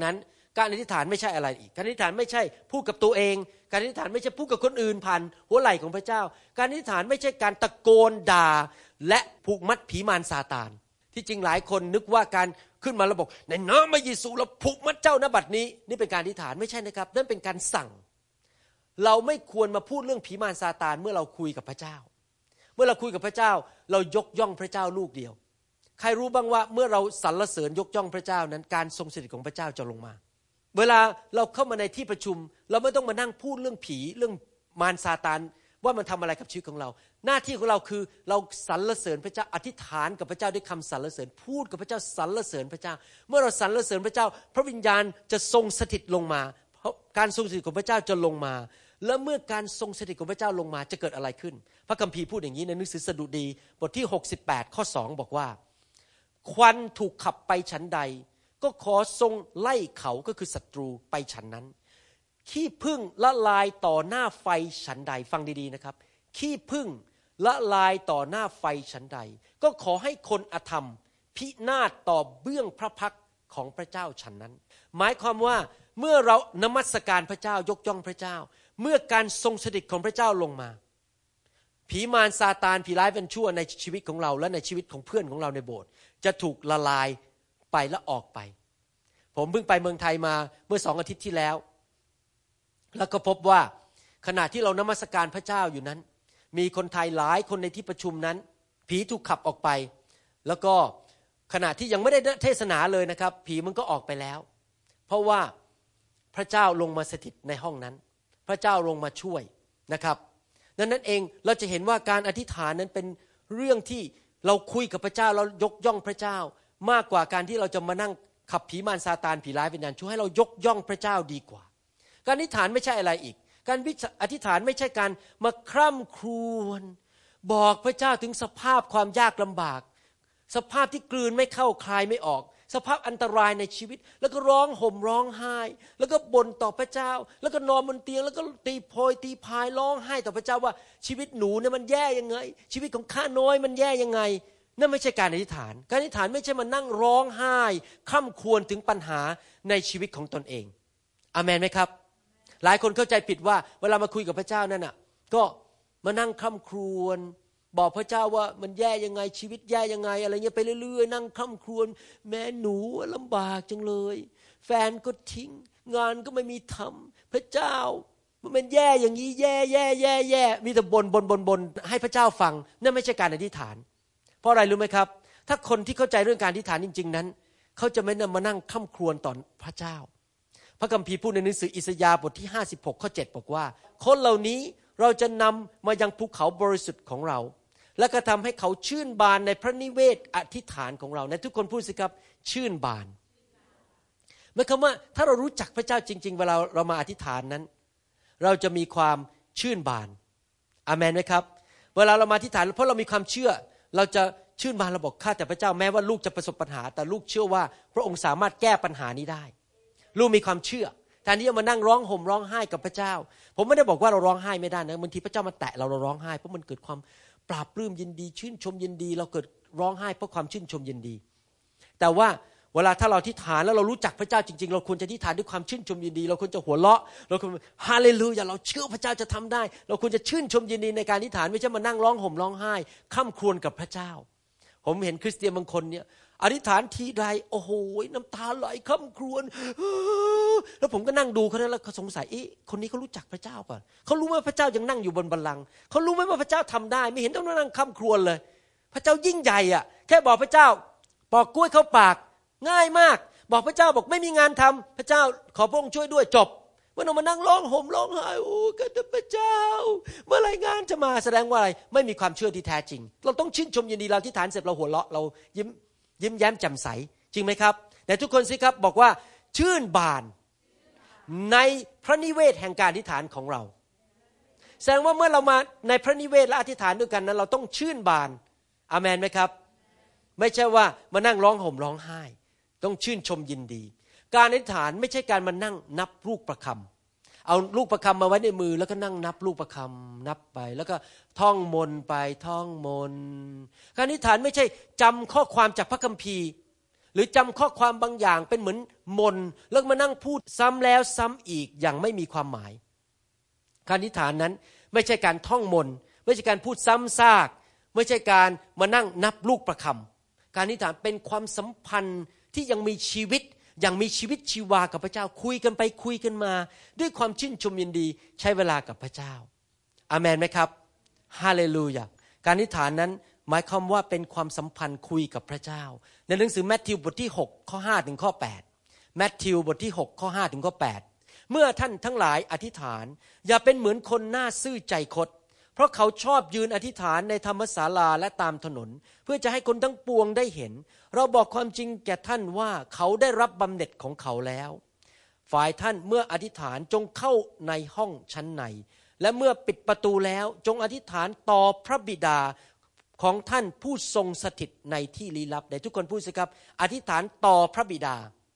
การอธิษฐานไม่ใช่อะไรอีกการอธิษฐานไม่ใช่พูดกับตัวเองการอธิษฐานไม่ใช่พูดกับคนอื่นผ่านหัวไหล่ของพระเจ้าการอธิษฐานไม่ใช่การตะโกนด่าและผูกมัดผีมารซาตานที่จริงหลายคนนึกว่าการขึ้นมาแล้วบอกในนามพระเยซูเราผูกมัดเจ้าณบัดนี้นี่เป็นการอธิษฐานไม่ใช่นะครับนั่นเป็นการสั่งเราไม่ควรมาพูดเรื่องผีมารซาตานเมื่อเราคุยกับพระเจ้าเมื่อเราคุยกับพระเจ้าเรายกย่องพระเจ้าลูกเดียวใครรู้บ้างว่าเมื่อเราสรรเสริญยกย่องพระเจ้านั้นการทรงสถิตของพระเจ้าจะลงมาเวลาเราเข้ามาในที่ประชุมเราไม่ต้องมานั่งพูดเรื่องผีเรื่องมารซาตานว่ามันทำอะไรกับชีวิตของเราหน้าที่ของเราคือเราสรรเสริญพระเจ้าอธิษฐานกับพระเจ้าด้วยคำสรรเสริญพูดกับพระเจ้าสรรเสริญพระเจ้าเมื่อเราสรรเสริญพระเจ้าพระวิญญาณจะทรงสถิตลงมาเพราะการทรงสถิตของพระเจ้าจะลงมาและเมื่อการทรงสถิตของพระเจ้าลงมาจะเกิดอะไรขึ้นพระคัมภีร์พูดอย่างนี้ในหนังสือสดุดีบทที่หกสิบแปดข้อสองบอกว่าควันถูกขับไปฉันใดก็ขอทรงไล่เขาก็คือศัตรูไปฉันนั้นขี้ผึ้งละลายต่อหน้าไฟฉันใดฟังดีๆนะครับขี้ผึ้งละลายต่อหน้าไฟฉันใดก็ขอให้คนอธรรมพินาศต่อเบื้องพระพักของพระเจ้าฉันนั้นหมายความว่าเมื่อเรานมัสการพระเจ้ายกย่องพระเจ้าเมื่อการทรงสถิตของพระเจ้าลงมาผีมารซาตานผีร้ายเป็นชั่วในชีวิตของเราและในชีวิตของเพื่อนของเราในโบสถ์จะถูกละลายไปและออกไปผมเพิ่งไปเมืองไทยมาเมื่อสองอาทิตย์ที่แล้วแล้วก็พบว่าขณะที่เรานมัสการพระเจ้าอยู่นั้นมีคนไทยหลายคนในที่ประชุมนั้นผีถูกขับออกไปแล้วก็ขณะที่ยังไม่ได้เทศนาเลยนะครับผีมันก็ออกไปแล้วเพราะว่าพระเจ้าลงมาสถิตในห้องนั้นพระเจ้าลงมาช่วยนะครับดังนั้นเองเราจะเห็นว่าการอธิษฐานนั้นเป็นเรื่องที่เราคุยกับพระเจ้าเรายกย่องพระเจ้ามากกว่าการที่เราจะมานั่งขับผีมารซาตานผีร้ายวิญญาณชั่วให้เรายกย่องพระเจ้าดีกว่าการอธิษฐานไม่ใช่อะไรอีกการอธิษฐานไม่ใช่การมาคร่ำครวญบอกพระเจ้าถึงสภาพความยากลำบากสภาพที่กลืนไม่เข้าคายไม่ออกสภาพอันตรายในชีวิตแล้วก็ร้องห่มร้องไห้แล้วก็บ่นต่อพระเจ้าแล้วก็นอนบนเตียงแล้วก็ตีโพยตีพายร้องไห้ต่อพระเจ้าว่าชีวิตหนูเนี่ยมันแย่ยังไงชีวิตของข้าน้อยมันแย่ยังไงนั่นไม่ใช่การอธิษฐานการอธิษฐานไม่ใช่มานั่งร้องไห้คร่ำครวญถึงปัญหาในชีวิตของตนเองอาเมนไหมครับหลายคนเข้าใจผิดว่าเวลามาคุยกับพระเจ้านั่นน่ะก็มานั่งคร่ำครวญบอกพระเจ้าว่ามันแย่ยังไงชีวิตแย่ยังไงอะไรเงี้ยไปเรื่อยๆนั่งคร่ำครวญแม่หนูลำบากจังเลยแฟนก็ทิ้งงานก็ไม่มีทำพระเจ้ามันแย่อย่างนี้แย่แย่แย่แย่มีแต่บ่นบ่นบ่นบ่นให้พระเจ้าฟังนั่นไม่ใช่การอธิษฐานเพราะอะไรรู้ไหมครับถ้าคนที่เข้าใจเรื่องการอธิษฐานจริงๆนั้นเขาจะไม่มานั่งคร่ำครวญต่อพระเจ้าพระคัมภีร์พูดในหนังสืออิสยาห์บทที่ห้าสิบหกข้อเจ็ดบอกว่าคนเหล่านี้เราจะนำมายังภูเขาบริสุทธิ์ของเราและก็ทำให้เขาชื่นบานในพระนิเวศอธิษฐานของเราในทุกคนพูดสิครับชื่นบานหมายความว่าถ้าเรารู้จักพระเจ้าจริงๆเวลาเรามาอธิษฐานนั้นเราจะมีความชื่นบานอาเมนไหมครับเวลาเรามาอธิษฐานเพราะเรามีความเชื่อเราจะชื่นบานเราบอกข้าแต่พระเจ้าแม้ว่าลูกจะประสบปัญหาแต่ลูกเชื่อว่าพระองค์สามารถแก้ปัญหานี้ได้ลูกมีความเชื่อแทนที่จะมานั่งร้องห่มร้องไห้กับพระเจ้าผมไม่ได้บอกว่าเราร้องไห้ไม่ได้นะบางทีพระเจ้ามาแตะเราเราร้องไห้เพราะมันเกิดความปราบปลื้มยินดีชื่นชมยินดีเราเกิดร้องไห้เพราะความชื่นชมยินดีแต่ว่าเวลาถ้าเราอธิษฐานแล้วเรารู้จักพระเจ้าจริงๆเราควรจะอธิษฐานด้วยความชื่นชมยินดีเราควรจะหัวเราะเราควรฮาเลลูยาเราเชื่อพระเจ้าจะทำได้เราควรจะชื่นชมยินดีในการอธิษฐานไม่ใช่มานั่งร้องห่มร้องไห้ค่ำครวญกับพระเจ้าผมเห็นคริสเตียนบางคนเนี่ยอธิษฐานทีใดโอ้โหน้ำตาไหลค่ำครวญแล้วผมก็นั่งดูเขาแล้วเขาสงสัยเอ๊ะคนนี้เขารู้จักพระเจ้าป่ะเขารู้ไหมพระเจ้ายังนั่งอยู่บนบัลลังก์เขารู้ไหมว่าพระเจ้าทำได้ไม่เห็นต้องนั่งค่ำครวญเลยพระเจ้ายิ่งใหญ่อ่ะแค่บอกพระเจ้าปอกกล้วยเข้าปากง่ายมากบอกพระเจ้าบอกไม่มีงานทำพระเจ้าขอพระองค์ช่วยด้วยจบไม่ต้องมานั่งร้องห่มร้องไห้โอ้ข้าแต่พระเจ้าเมื่อไรงานจะมาแสดงว่าอะไรไม่มีความเชื่อที่แท้จริงเราต้องชื่นชมยินดีเราอธิษฐานเสร็จเราหัวเราะเรายิ้มยิ้มแย้มแจ่มใสจริงไหมครับแต่ทุกคนสิครับบอกว่าชื่นบานในพระนิเวศแห่งการอธิษฐานของเราแสดงว่าเมื่อเรามาในพระนิเวศและอธิษฐานด้วยกันนั้นเราต้องชื่นบานอาเมนไหมครับไม่ใช่ว่ามานั่งร้องห่มร้องไห้ต้องชื่นชมยินดีการอธิษฐานไม่ใช่การมานั่งนับลูกประคำเอาลูกประคำมาไว้ในมือแล้วก็นั่งนับลูกประคำนับไปแล้วก็ท่องมนต์ไปท่องมนต์การอธิษฐานไม่ใช่จำข้อความจากพระคัมภีร์หรือจำข้อความบางอย่างเป็นเหมือนมนต์แล้วมานั่งพูดซ้ำแล้วซ้ำอีกอย่างไม่มีความหมายการอธิษฐานนั้นไม่ใช่การท่องมนต์ไม่ใช่การพูดซ้ำซากไม่ใช่การมานั่งนับลูกประคำการอธิษฐานเป็นความสัมพันธ์ที่ยังมีชีวิตยังมีชีวิตชีวากับพระเจ้าคุยกันไปคุยกันมาด้วยความชื่นชมยินดีใช้เวลากับพระเจ้าอาเมนไหมครับฮาเลลูยาการอธิษฐานนั้นหมายความว่าเป็นความสัมพันธ์คุยกับพระเจ้าในหนังสือมัทธิวบทที่หกข้อห้าถึงข้อแปดมัทธิวบทที่หกข้อห้าถึงข้อแปดเมื่อท่านทั้งหลายอธิษฐานอย่าเป็นเหมือนคนหน้าซื่อใจคดเพราะเขาชอบยืนอธิษฐานในธรรมศาลาและตามถนนเพื่อจะให้คนทั้งปวงได้เห็นเราบอกความจริงแก่ท่านว่าเขาได้รับบำเหน็จของเขาแล้วฝ่ายท่านเมื่ออธิษฐานจงเข้าในห้องชั้นในและเมื่อปิดประตูแล้วจงอธิษฐานต่อพระบิดาของท่านผู้ทรงสถิตในที่ลี้ลับเดี๋ยวทุกคนพูดสิครับอธิษฐานต่อพระบิดา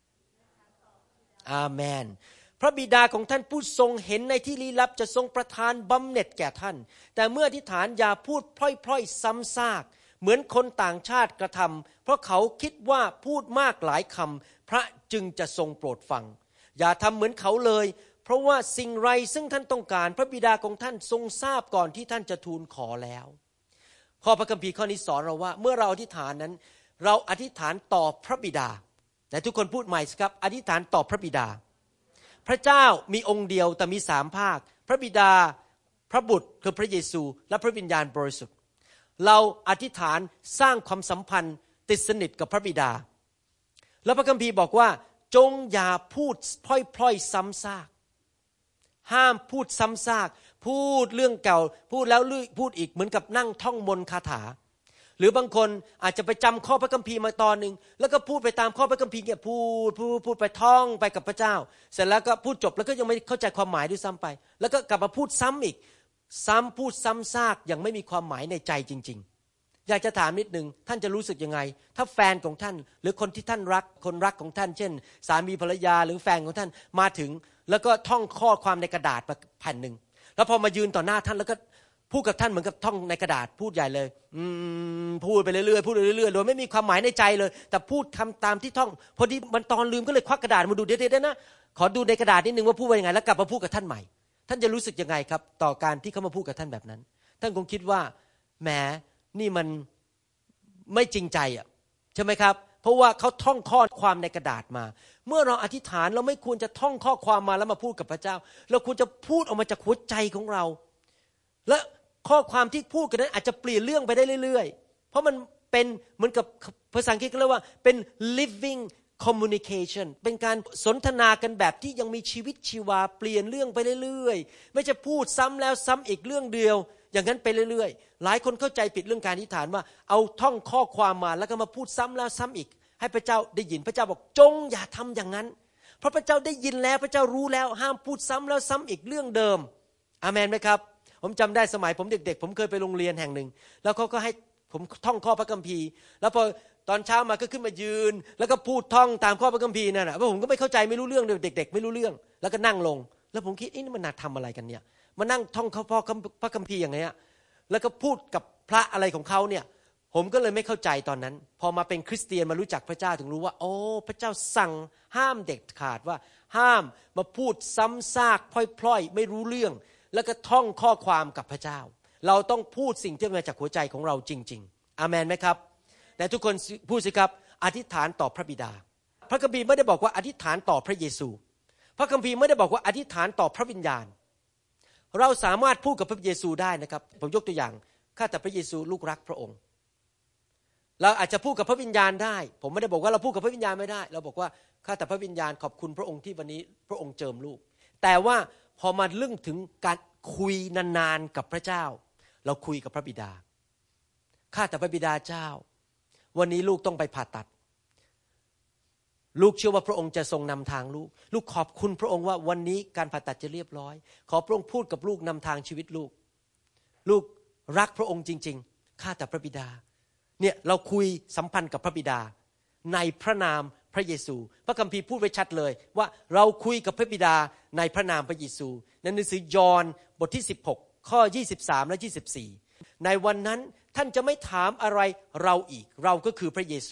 อาเมนพระบิดาของท่านผู้ทรงเห็นในที่ลี้ลับจะทรงประทานบำเหน็จแก่ท่านแต่เมื่ออธิษฐานอย่าพูดพล่อยๆซ้ำซากเหมือนคนต่างชาติกระทำเพราะเขาคิดว่าพูดมากหลายคำพระจึงจะทรงโปรดฟังอย่าทำเหมือนเขาเลยเพราะว่าสิ่งไรซึ่งท่านต้องการพระบิดาของท่านทรงทราบก่อนที่ท่านจะทูลขอแล้วข้อพระคัมภีร์ข้อนี้สอนเราว่าเมื่อเราอธิษฐานนั้นเราอธิษฐานต่อพระบิดาแต่ทุกคนพูดใหม่สิครับอธิษฐานต่อพระบิดาพระเจ้ามีองค์เดียวแต่มีสามภาคพระบิดาพระบุตรคือพระเยซูและพระวิญญาณบริสุทธิ์เราอธิษฐานสร้างความสัมพันธ์ติดสนิทกับพระบิดาแล้วพระคัมภีร์บอกว่าจงอย่าพูดพล่อยๆซ้ำซากห้ามพูดซ้ำซากพูดเรื่องเก่าพูดแล้วพูดอีกเหมือนกับนั่งท่องมนต์คาถาหรือบางคนอาจจะไปจำข้อพระคัมภีร์มาตอนนึงแล้วก็พูดไปตามข้อพระคัมภีร์เนี่ยพูดพูดพูดไปท่องไปกับพระเจ้าเสร็จแล้วก็พูดจบแล้วก็ยังไม่เข้าใจความหมายด้วยซ้ำไปแล้วก็กลับมาพูดซ้ำอีกซ้ำพูดซ้ำซากยังไม่มีความหมายในใจจริงๆอยากจะถามนิดนึงท่านจะรู้สึกยังไงถ้าแฟนของท่านหรือคนที่ท่านรักคนรักของท่านเช่นสามีภรรยาหรือแฟนของท่านมาถึงแล้วก็ท่องข้อความในกระดาษมาแผ่นนึงแล้วพอมายืนต่อหน้าท่านแล้วก็พูดกับท่านเหมือนกับท่องในกระดาษพูดใหญ่เลยอืมพูดไปเรื่อยๆพูดไปเรื่อยๆโดยไม่มีความหมายในใจเลยแต่พูดคำตามที่ท่องพอดีมันตอนลืมก็เลยควักกระดาษมาดูเดี๋ยวๆนะขอดูในกระดาษนิดนึงว่าพูดว่ายังไงแล้วกลับมาพูดกับท่านใหม่ท่านจะรู้สึกยังไงครับต่อการที่เขามาพูดกับท่านแบบนั้นท่านคงคิดว่าแหมนี่มันไม่จริงใจอ่ะใช่ไหมครับเพราะว่าเขาท่องข้อความในกระดาษมาเมื่อเราอธิษฐานเราไม่ควรจะท่องข้อความมาแล้วมาพูดกับพระเจ้าเราควรจะพูดออกมาจากหัวใจของเราและข้อความที่พูดกันนั้นอาจจะเปลี่ยนเรื่องไปได้เรื่อยๆเพราะมันเป็นเหมือนกับภาษาอังกฤษเขาเรียกว่าเป็น living communication เป็นการสนทนากันแบบที่ยังมีชีวิตชีวาเปลี่ยนเรื่องไปเรื่อยๆไม่จะพูดซ้ำแล้วซ้ำอีกเรื่องเดียวอย่างนั้นไปเรื่อยๆหลายคนเข้าใจผิดเรื่องการอธิษฐานว่าเอาท่องข้อความมาแล้วก็มาพูดซ้ำแล้วซ้ำอีกให้พระเจ้าได้ยินพระเจ้าบอกจงอย่าทำอย่างนั้นเพราะพระเจ้าได้ยินแล้วพระเจ้ารู้แล้วห้ามพูดซ้ำแล้วซ้ำอีกเรื่องเดิมอาเมนไหมครับผมจำได้สมัยผมเด็กๆผมเคยไปโรงเรียนแห่งหนึ่งแล้วเขาก็ให้ผมท่องข้อพระคัมภีร์แล้วพอตอนเช้ามาก็ขึ้นมายืนแล้วก็พูดท่องตามข้อพระคัมภีร์นั่นแหละเพราะผมก็ไม่เข้าใจไม่รู้เรื่องเด็กๆไม่รู้เรื่องแล้วก็นั่งลงแล้วผมคิดนี่มันน่าทำอะไรกันเนี่ยมานั่งท่องข้อพระคัมภีร์อย่างเงี้ยแล้วก็พูดกับพระอะไรของเขาเนี่ยผมก็เลยไม่เข้าใจตอนนั้นพอมาเป็นคริสเตียนมารู้จักพระเจ้าถึงรู้ว่าโอ้พระเจ้าสั่งห้ามเด็ดขาดว่าห้ามมาพูดซ้ำซากพล่อยๆไม่รู้เรื่องแล้วก็ท่องข้อความกับพระเจ้าเราต้องพูดสิ่งที่มาจากหัวใจของเราจริงๆอาเมนไหมครับแต่ทุกคนพูดสิครับอธิษฐานต่อพระบิดาพระคัมภีร์ไม่ได้บอกว่าอธิษฐานต่อพระเยซูพระคัมภีร์ไม่ได้บอกว่าอธิษฐานต่อพระวิญญาณเราสามารถพูดกับพระเยซูได้นะครับผมยกตัวอย่างข้าแต่พระเยซูลูกรักพระองค์เราอาจจะพูดกับพระวิญญาณได้ผมไม่ได้บอกว่าเราพูดกับพระวิญญาณไม่ได้เราบอกว่าข้าแต่พระวิญญาณขอบคุณพระองค์ที่วันนี้พระองค์เจิมลูกแต่ว่าพอมาเรื่องถึงการคุยนานๆกับพระเจ้าเราคุยกับพระบิดาข้าแต่พระบิดาเจ้าวันนี้ลูกต้องไปผ่าตัดลูกเชื่อว่าพระองค์จะทรงนำทางลูกลูกขอบคุณพระองค์ว่าวันนี้การผ่าตัดจะเรียบร้อยขอพระองค์พูดกับลูกนำทางชีวิตลูกลูกรักพระองค์จริงๆข้าแต่พระบิดาเนี่ยเราคุยสัมพันธ์กับพระบิดาในพระนามพระเยซูพระคัมภีร์พูดไว้ชัดเลยว่าเราคุยกับพระบิดาในพระนามพระเยซูในหนังสือยอห์นบทที่สิบหกข้อยี่สิบสามและยี่สิบสี่ในวันนั้นท่านจะไม่ถามอะไรเราอีกเราก็คือพระเยซู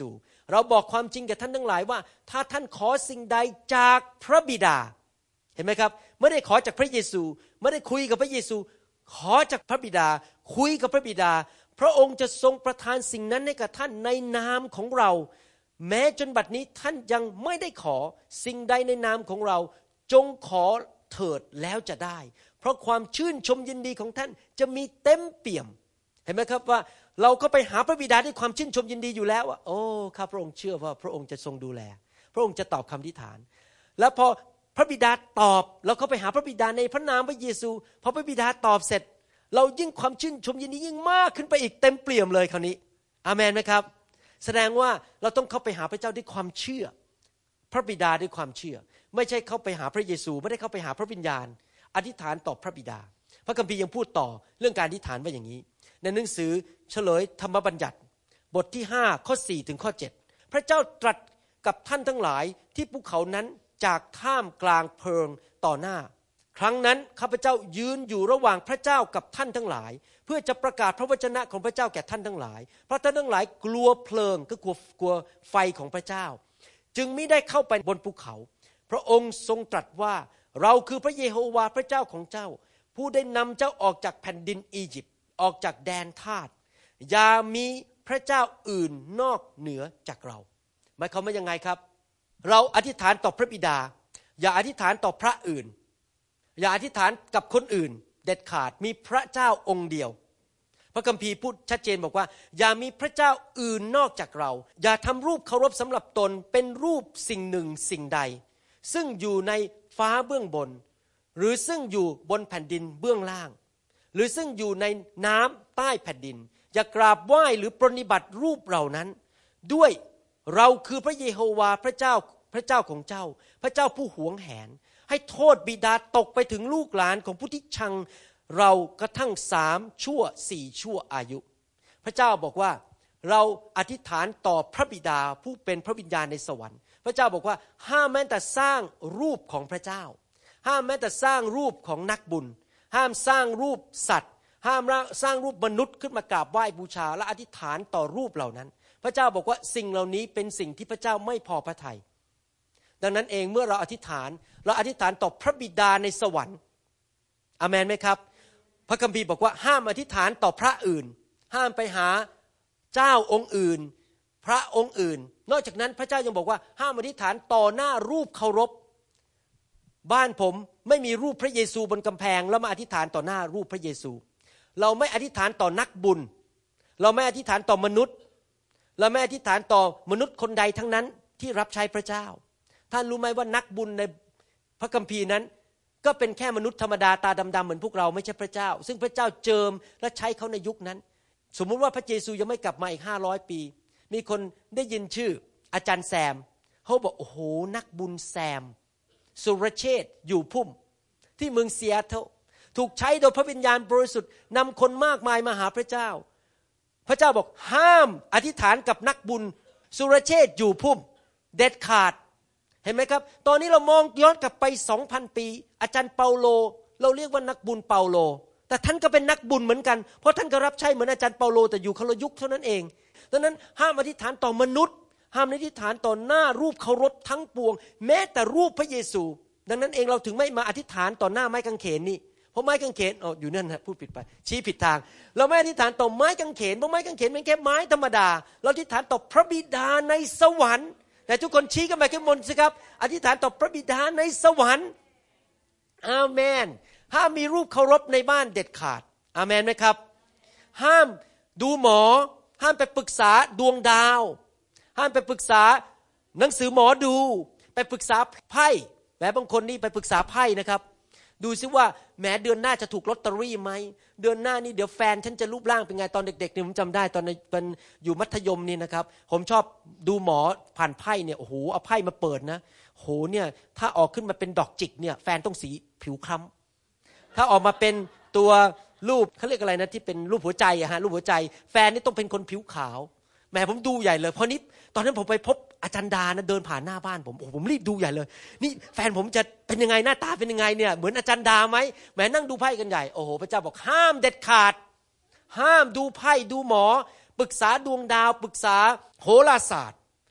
เราบอกความจริงแก่ท่านทั้งหลายว่าถ้าท่านขอสิ่งใดจากพระบิดาเห็นไหมครับไม่ได้ขอจากพระเยซูไม่ได้คุยกับพระเยซูขอจากพระบิดาคุยกับพระบิดาพระองค์จะทรงประทานสิ่งนั้นให้กับท่านในนามของเราแม้จนบัดนี้ท่านยังไม่ได้ขอสิ่งใดในนามของเราจงขอเถิดแล้วจะได้เพราะความชื่นชมยินดีของท่านจะมีเต็มเปี่ยมเห็นไหมครับว่าเราก็ไปหาพระบิดาด้วยความชื่นชมยินดีอยู่แล้วว่าโอ้ข้าพระองค์เชื่อว่าพระองค์จะทรงดูแลพระองค์จะตอบคำอธิษฐานแล้วพอพระบิดาตอบเราก็ไปหาพระบิดาในพระนามพระเยซูพอพระบิดาตอบเสร็จเรายิ่งความชื่นชมยินดียิ่งมากขึ้นไปอีกเต็มเปี่ยมเลยคราวนี้อาเมนไหมครับแสดงว่าเราต้องเข้าไปหาพระเจ้าด้วยความเชื่อพระบิดาด้วยความเชื่อไม่ใช่เข้าไปหาพระเยซูไม่ได้เข้าไปหาพระวิญญาณอธิษฐานต่อพระบิดาพระคัมภีร์ยังพูดต่อเรื่องการอธิษฐานว่าอย่างนี้ในหนังสือเฉลยธรรมบัญญัติบทที่ห้าข้อสี่ถึงข้อเจ็ดพระเจ้าตรัสกับท่านทั้งหลายที่ภูเขานั้นจากท่ามกลางเพลิงต่อหน้าครั้งนั้นข้าพเจ้ายืนอยู่ระหว่างพระเจ้ากับท่านทั้งหลายเพื่อจะประกาศพระวจนะของพระเจ้าแก่ท่านทั้งหลายเพราะท่านทั้งหลายกลัวเพลิงก็กลัวกลัวไฟของพระเจ้าจึงไม่ได้เข้าไปบนภูเขาพระองค์ทรงตรัสว่าเราคือพระเยโฮวาห์พระเจ้าของเจ้าผู้ได้นำเจ้าออกจากแผ่นดินอียิปต์ออกจากแดนทาสอย่ามีพระเจ้าอื่นนอกเหนือจากเราหมายความว่ายังไงครับเราอธิษฐานต่อพระบิดาอย่าอธิษฐานต่อพระอื่นอย่าอธิษฐานกับคนอื่นเด็ดขาดมีพระเจ้าองค์เดียวพระคัมภีร์พูดชัดเจนบอกว่าอย่ามีพระเจ้าอื่นนอกจากเราอย่าทำรูปเคารพสำหรับตนเป็นรูปสิ่งหนึ่งสิ่งใดซึ่งอยู่ในฟ้าเบื้องบนหรือซึ่งอยู่บนแผ่นดินเบื้องล่างหรือซึ่งอยู่ในน้ำใต้แผ่นดินอย่ากราบไหว้หรือปรนนิบัติรูปเหล่านั้นด้วยเราคือพระเยโฮวาห์พระเจ้าพระเจ้าของเจ้าพระเจ้าผู้หวงแหนให้โทษบิดาตกไปถึงลูกหลานของผู้ที่ชังเรากระทั่งสามชั่วสี่ชั่วอายุพระเจ้าบอกว่าเราอธิษฐานต่อพระบิดาผู้เป็นพระวิญญาณในสวรรค์พระเจ้าบอกว่าห้ามแม้แต่สร้างรูปของพระเจ้าห้ามแม้แต่สร้างรูปของนักบุญห้ามสร้างรูปสัตว์ห้ามสร้างรูปมนุษย์ขึ้นมากราบไหว้บูชาและอธิษฐานต่อรูปเหล่านั้นพระเจ้าบอกว่าสิ่งเหล่านี้เป็นสิ่งที่พระเจ้าไม่พอพระทัยดังนั้นเองเมื่อเราอธิษฐานเราอธิษฐานต่อพระบิดาในสวรรค์อาเมนไหมครับพระคัมภีร์บอกว่าห้ามอธิษฐานต่อพระอื่นห้ามไปหาเจ้าองค์อื่นพระองค์อื่นนอกจากนั้นพระเจ้ายังบอกว่าห้ามอธิษฐานต่อหน้ารูปเคารพบ้านผมไม่มีรูปพระเยซูบนกำแพงแล้วมาอธิษฐานต่อหน้ารูปพระเยซูเราไม่อธิษฐานต่อนักบุญเราไม่อธิษฐานต่อมนุษย์เราไม่อธิษฐานต่อมนุษย์คนใดทั้งนั้นที่รับใช้พระเจ้าท่านรู้ไหมว่านักบุญในพระคัมภีร์นั้นก็เป็นแค่มนุษย์ธรรมดาตาดำๆเหมือนพวกเราไม่ใช่พระเจ้าซึ่งพระเจ้าเจิมและใช้เขาในยุคนั้นสมมุติว่าพระเยซูยังไม่กลับมาอีกห้าร้อยปีมีคนได้ยินชื่ออาจารย์แซมเขาบอกโอ้โหนักบุญแซมสุรเชษฐ์อยู่พุ่มที่เมืองเซียเทิลถูกใช้โดยพระวิญญาณบริสุทธิ์นำคนมากมายมาหาพระเจ้าพระเจ้าบอกห้ามอธิษฐานกับนักบุญสุรเชษฐ์อยู่พุ่มเด็ดขาดเห็นไหมครับตอนนี้เรามองย้อนกลับไป สองพัน ปีอาจารย์เปาโลเราเรียกว่านักบุญเปาโลแต่ท่านก็เป็นนักบุญเหมือนกันเพราะท่านก็รับใช้เหมือนอาจารย์เปาโลแต่อยู่คนละยุคเท่านั้นเองดังนั้นห้ามอธิษฐานต่อมนุษย์ห้ามอธิษฐานต่อหน้ารูปเคารพทั้งปวงแม้แต่รูปพระเยซูดังนั้นเองเราถึงไม่มาอธิษฐานต่อหน้าไม้กางเขนนี่เพราะไม้กางเขนอ๋ออยู่นั่นนะพูดผิดไปชี้ผิดทางเราไม่อธิษฐานต่อไม้กางเขนเพราะไม้กางเขนเป็นแค่ไม้ธรรมดาเราอธิษฐานต่อพระบิดาในสวรรค์แต่ทุกคนชี้กันไปข้างบนสิครับอธิษฐานต่อพระบิดาในสวรรค์อาเมนห้ามมีรูปเคารพในบ้านเด็ดขาดอาเมนไหมครับห้ามดูหมอห้ามไปปรึกษาดวงดาวห้ามไปปรึกษาหนังสือหมอดูไปปรึกษาไพ่แม้บางคนนี่ไปปรึกษาไพ่นะครับดูซิว่าแม้เดือนหน้าจะถูกลอตเตอรี่ไหมเดือนหน้านี่เดี๋ยวแฟนฉันจะรูปร่างเป็นไงตอนเด็กๆเนี่ยผมจำได้ตอนเป็นอยู่มัธยมนี่นะครับผมชอบดูหมอผ่านไพ่เนี่ยโอ้โหเอาไพ่มาเปิดนะโหเนี่ยถ้าออกขึ้นมาเป็นดอกจิกเนี่ยแฟนต้องสีผิวคล้ำถ้าออกมาเป็นตัวรูปเขาเรียกอะไรนะที่เป็นรูปหัวใจอะฮะรูปหัวใจแฟนนี่ต้องเป็นคนผิวขาวแม่ผมดูใหญ่เลยเพราะนี้ตอนนั้นผมไปพบอาจารย์ดานะเดินผ่านหน้าบ้านผมโอ้ผมรีบดูใหญ่เลยนี่แฟนผมจะเป็นยังไงหน้าตาเป็นยังไงเนี่ยเหมือนอาจารย์ดาไหมแม่นั่งดูไพ่กันใหญ่โอ้โหพระเจ้าบอกห้ามเด็ดขาดห้ามดูไพ่ดูหมอปรึกษาดวงดาวปรึกษาโหราศาสตร์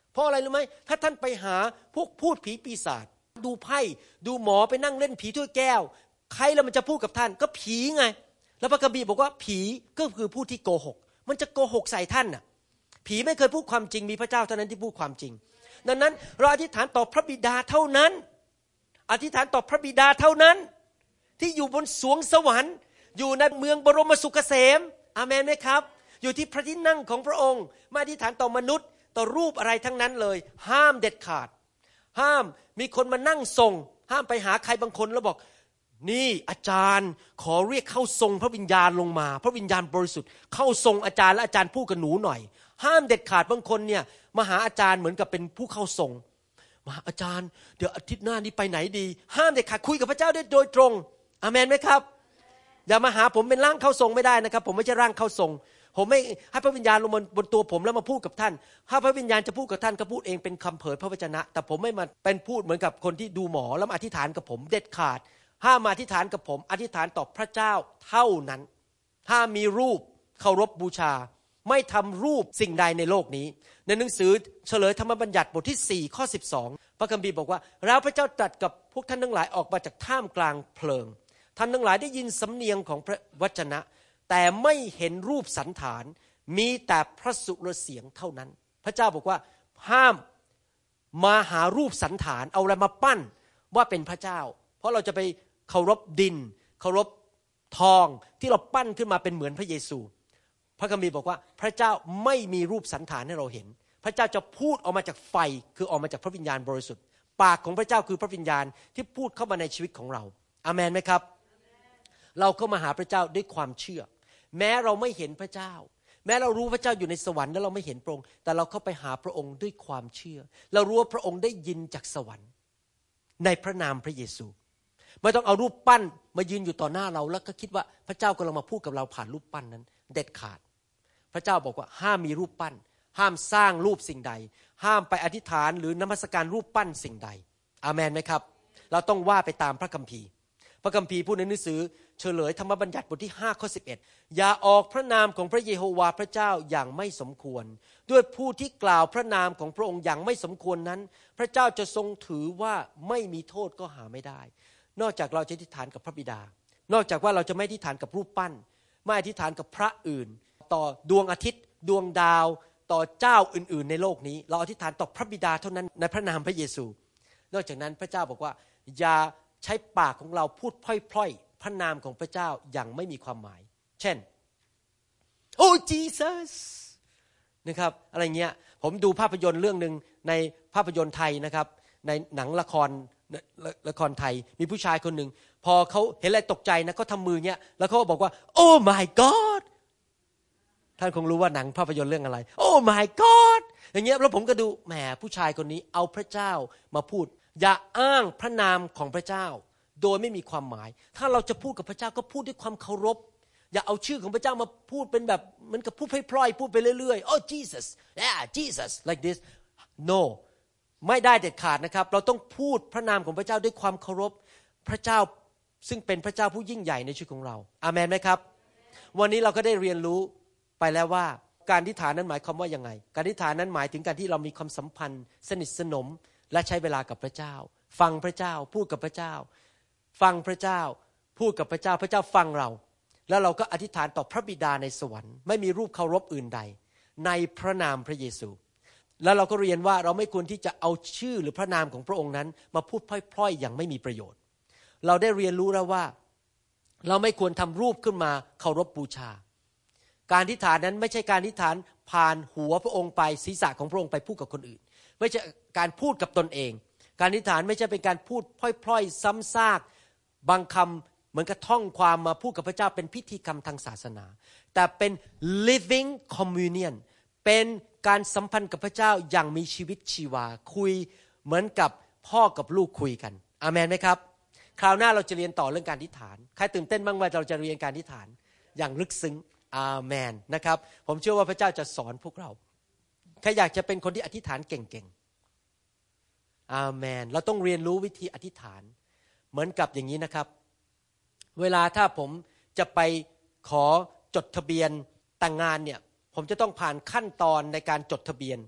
เพราะอะไรรู้ไหมถ้าท่านไปหาพวกพูดผีปีศาจดูไพ่ดูหมอไปนั่งเล่นผีถ้วยแก้วใครแล้วมันจะพูดกับท่านก็ผีไงแล้วพระคัมภีร์บอกว่าผีก็คือผู้ที่โกหกมันจะโกหกใส่ท่านน่ะผีไม่เคยพูดความจริงมีพระเจ้าเท่านั้นที่พูดความจริงดังนั้นเราอธิษฐานต่อพระบิดาเท่านั้นอธิษฐานต่อพระบิดาเท่านั้นที่อยู่บนสวงสวรรค์อยู่ในเมืองบรมสุขเกษมอาเมนไหมครับอยู่ที่พระที่นั่งของพระองค์ไม่อธิษฐานต่อมนุษย์ต่อรูปอะไรทั้งนั้นเลยห้ามเด็ดขาดห้ามมีคนมานั่งทรงห้ามไปหาใครบางคนแล้วบอกนี่อาจารย์ขอเรียกเข้าทรงพระวิญญาณลงมาพระวิญญาณบริสุทธิ์เข้าทรงอาจารย์และอาจารย์พูดกับหนูหน่อยห้ามเด็ดขาดบางคนเนี่ยมาหาอาจารย์เหมือนกับเป็นผู้เข้าทรงมาอาจารย์เดี๋ยวอาทิตย์หน้านี้ไปไหนดีห้ามเด็ดขาดคุยกับพระเจ้าได้โดยตรงอาเมนไหมครับอย่ามาหาผมเป็นร่างเข้าทรงไม่ได้นะครับผมไม่ใช่ร่างเข้าทรงผมไม่ให้พระวิญญาณลงบนตัวผมแล้วมาพูดกับท่านถ้าพระวิญญาณจะพูดกับท่านก็พูดเองเป็นคำเผยพระวจนะแต่ผมไม่มาเป็นพูดเหมือนกับคนที่ดูหมอแล้วมาอธิษฐานกับผมเด็ดขาดห้ามมาอธิษฐานกับผมอธิษฐานต่อพระเจ้าเท่านั้นห้ามมีรูปเคารพบูชาไม่ทำรูปสิ่งใดในโลกนี้ในหนังสือเฉลยธรรมบัญญัติบทที่สี่ข้อสิบสองพระคัมภีร์บอกว่าแล้วพระเจ้าตรัสกับพวกท่านทั้งหลายออกมาจากท่ามกลางเพลิงท่านทั้งหลายได้ยินสำเนียงของพระวจนะแต่ไม่เห็นรูปสันฐานมีแต่พระสุรเสียงเท่านั้นพระเจ้าบอกว่าห้ามมาหารูปสันฐานเอาอะไรมาปั้นว่าเป็นพระเจ้าเพราะเราจะไปเคารพดินเคารพทองที่เราปั้นขึ้นมาเป็นเหมือนพระเยซูพระคัมภีร์บอกว่าพระเจ้าไม่มีรูปสันฐานให้เราเห็นพระเจ้าจะพูดออกมาจากไฟคือออกมาจากพระวิญญาณบริสุทธิ์ปากของพระเจ้าคือพระวิญญาณที่พูดเข้ามาในชีวิตของเราอาเมนไหมครับเราก็มาหาพระเจ้าด้วยความเชื่อแม้เราไม่เห็นพระเจ้าแม้เรารู้พระเจ้าอยู่ในสวรรค์แล้วเราไม่เห็นพระองค์แต่เราเข้าไปหาพระองค์ด้วยความเชื่อเรารู้ว่าพระองค์ได้ยินจากสวรรค์ในพระนามพระเยซูไม่ต้องเอารูปปั้นมายืนอยู่ต่อหน้าเราแล้วก็คิดว่าพระเจ้ากำลังมาพูดกับเราผ่านรูปปั้นนั้นเด็ดขาดพระเจ้าบอกว่าห้ามมีรูปปั้นห้ามสร้างรูปสิ่งใดห้ามไปอธิษฐานหรือนมัสการรูปปั้นสิ่งใดอาเมนไหมครับเราต้องว่าไปตามพระคัมภีร์พระคัมภีร์พูดในหนังสือเฉลยธรรมบัญญัติบทที่ห้าข้อสิบเอ็ดอย่าออกพระนามของพระเยโฮวาห์พระเจ้าอย่างไม่สมควรด้วยผู้ที่กล่าวพระนามของพระองค์อย่างไม่สมควรนั้นพระเจ้าจะทรงถือว่าไม่มีโทษก็หาไม่ได้นอกจากเราจะอธิษฐานกับพระบิดานอกจากว่าเราจะไม่อธิษฐานกับรูปปั้นไม่อธิษฐานกับพระอื่นต่อดวงอาทิตย์ดวงดาวต่อเจ้าอื่นๆในโลกนี้เราอธิษฐานต่อพระบิดาเท่านั้นในพระนามพระเยซูนอกจากนั้นพระเจ้าบอกว่าอย่าใช้ปากของเราพูดพล่อยๆพระนามของพระเจ้าอย่างไม่มีความหมายเช่นโอ้ Jesus นะครับอะไรเงี้ยผมดูภาพยนตร์เรื่องนึงในภาพยนตร์ไทยนะครับในหนังละครละครไทยมีผู้ชายคนหนึ่งพอเขาเห็นอะไรตกใจนะเขาทำมือเงี้ยแล้วเขาบอกว่าโอ้ my god ท่านคงรู้ว่าหนังภาพยนตร์เรื่องอะไรโอ้ my god อย่างเงี้ยแล้วผมก็ดูแหมผู้ชายคนนี้เอาพระเจ้ามาพูดอย่าอ้างพระนามของพระเจ้าโดยไม่มีความหมายถ้าเราจะพูดกับพระเจ้าก็พูดด้วยความเคารพอย่าเอาชื่อของพระเจ้ามาพูดเป็นแบบเหมือนกับพูดพล่อยๆพูดไปเรื่อยๆ oh Jesus yeah Jesus like this no ไม่ได้เด็ดขาดนะครับเราต้องพูดพระนามของพระเจ้าด้วยความเคารพพระเจ้าซึ่งเป็นพระเจ้าผู้ยิ่งใหญ่ในชีวิตของเราอาเมนไหมครับวันนี้เราก็ได้เรียนรู้ไปแล้วว่าการอธิษฐานนั้นหมายความว่ายังไงการอธิษฐานนั้นหมายถึงการที่เรามีความสัมพันธ์สนิทสนมและใช้เวลากับพระเจ้าฟังพระเจ้าพูดกับพระเจ้าฟังพระเจ้าพูดกับพระเจ้าพระเจ้าฟังเราแล้วเราก็อธิษฐานต่อพระบิดาในสวรรค์ไม่มีรูปเคารพอื่นใดในพระนามพระเยซูแล้วเราก็เรียนว่าเราไม่ควรที่จะเอาชื่อหรือพระนามของพระองค์นั้นมาพูดพล่อยๆอย่างไม่มีประโยชน์เราได้เรียนรู้แล้วว่าเราไม่ควรทำรูปขึ้นมาเคารพบูชาการอธิษฐานนั้นไม่ใช่การอธิษฐานผ่านหัวพระองค์ไปศีรษะของพระองค์ไปพูดกับคนอื่นไม่ใช่การพูดกับตนเองการอธิษฐานไม่ใช่เป็นการพูดพล่อยๆซ้ำซากบางคำเหมือนกับท่องความมาพูดกับพระเจ้าเป็นพิธีกรรมทางศาสนาแต่เป็น living communion เป็นการสัมพันธ์กับพระเจ้าอย่างมีชีวิตชีวาคุยเหมือนกับพ่อกับลูกคุยกันอาเมนไหมครับคราวหน้าเราจะเรียนต่อเรื่องการอธิษฐานใครตื่นเต้นบ้างว่าเราจะเรียนการอธิษฐานอย่างลึกซึ้งอาเมนนะครับผมเชื่อว่าพระเจ้าจะสอนพวกเราใครอยากจะเป็นคนที่อธิษฐานเก่งๆอาเมนเราต้องเรียนรู้วิธีอธิษฐานเหมือนกับอย่างนี้นะครับเวลาถ้าผมจะไปขอจดทะเบียนแต่งงานเนี่ยผมจะต้องผ่านขั้นตอนในการจดทะเบียน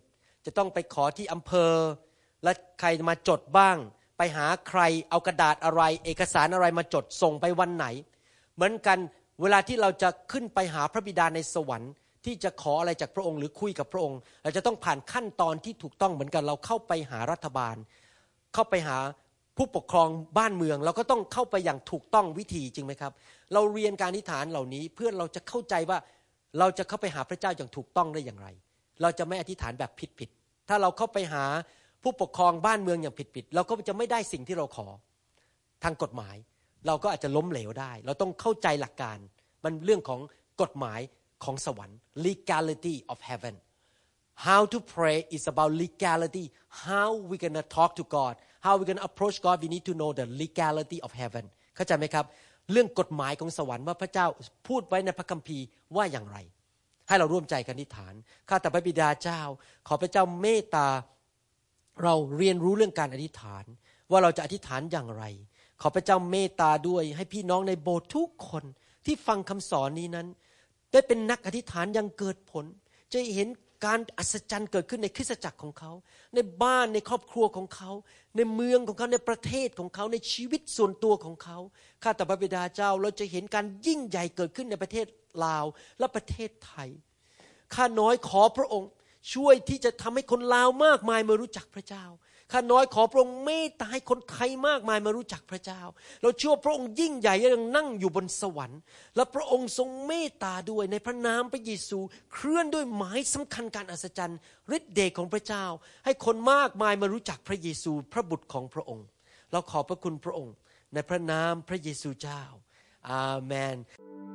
จะต้องไปขอที่อำเภอและใครมาจดบ้างไปหาใครเอากระดาษอะไรเอกสารอะไรมาจดส่งไปวันไหนเหมือนกันเวลาที่เราจะขึ้นไปหาพระบิดาในสวรรค์ที่จะขออะไรจากพระองค์หรือคุยกับพระองค์เราจะต้องผ่านขั้นตอนที่ถูกต้องเหมือนกันเราเข้าไปหารัฐบาลเข้าไปหาผู้ปกครองบ้านเมืองเราก็ต้องเข้าไปอย่างถูกต้องวิธีจริงไหมครับเราเรียนการอธิษฐานเหล่านี้เพื่อเราจะเข้าใจว่าเราจะเข้าไปหาพระเจ้าอย่างถูกต้องได้อย่างไรเราจะไม่อธิษฐานแบบผิดๆถ้าเราเข้าไปหาผู้ปกครองบ้านเมืองอย่างผิดๆเราก็จะไม่ได้สิ่งที่เราขอทางกฎหมายเราก็อาจจะล้มเหลวได้เราต้องเข้าใจหลักการมันเรื่องของกฎหมายของสวรรค์ legality of heaven how to pray is about legality how we gonna talk to God how we gonna approach God we need to know the legality of heaven เข้าใจไหมครับเรื่องกฎหมายของสวรรค์ว่าพระเจ้าพูดไว้ในพระคัมภีร์ว่าอย่างไรให้เราร่วมใจกันอธิษฐานข้าแต่พระบิดาเจ้าขอพระเจ้าเมตตาเราเรียนรู้เรื่องการอธิษฐานว่าเราจะอธิษฐานอย่างไรขอพระเจ้าเมตตาด้วยให้พี่น้องในโบสถ์ทุกคนที่ฟังคำสอนนี้นั้นได้เป็นนักอธิษฐานอย่างเกิดผลจะเห็นการอัศจรรย์เกิดขึ้นในคริสตจักรของเขาในบ้านในครอบครัวของเขาในเมืองของเขาในประเทศของเขาในชีวิตส่วนตัวของเขาข้าแต่พระบิดาเจ้าเราจะเห็นการยิ่งใหญ่เกิดขึ้นในประเทศลาวและประเทศไทยข้าน้อยขอพระองค์ช่วยที่จะทำให้คนลาวมากมายมารู้จักพระเจ้าข้าน้อยขอพระองค์เมตตาให้คนไทยมากมายมารู้จักพระเจ้าเราเชื่อพระองค์ยิ่งใหญ่ยังนั่งอยู่บนสวรรค์และพระองค์ทรงเมตตาด้วยในพระนามพระเยซูเคลื่อนด้วยหมายสำคัญการอัศจรรย์ฤทธิ์เดชของพระเจ้าให้คนมากมายมารู้จักพระเยซูพระบุตรของพระองค์เราขอบพระคุณพระองค์ในพระนามพระเยซูเจ้าอาเมน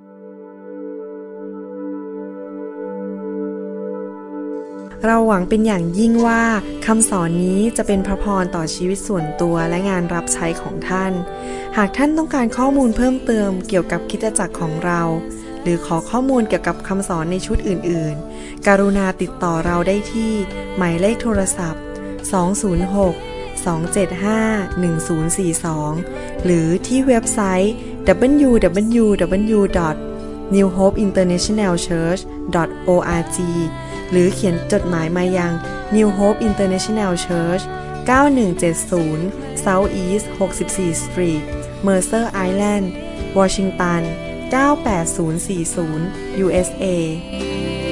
เราหวังเป็นอย่างยิ่งว่าคำสอนนี้จะเป็นพระพรต่อชีวิตส่วนตัวและงานรับใช้ของท่านหากท่านต้องการข้อมูลเพิ่มเติมเกี่ยวกับคริสตจักรของเราหรือขอข้อมูลเกี่ยวกับคำสอนในชุดอื่นๆกรุณาติดต่อเราได้ที่หมายเลขโทรศัพท์สอง ศูนย์ หก สอง เจ็ด ห้า หนึ่ง ศูนย์ สี่ สองหรือที่เว็บไซต์ ดับเบิลยู ดับเบิลยู ดับเบิลยู ดอท นิว โฮป อินเตอร์เนชั่นแนล เชิร์ช ดอท โอ อาร์ จี หรือเขียนจดหมายมายัง New Hope International Church เก้าหนึ่งเจ็ดศูนย์ South East หกสิบสี่ Street Mercer Island Washington เก้าแปดศูนย์สี่ศูนย์ ยู เอส เอ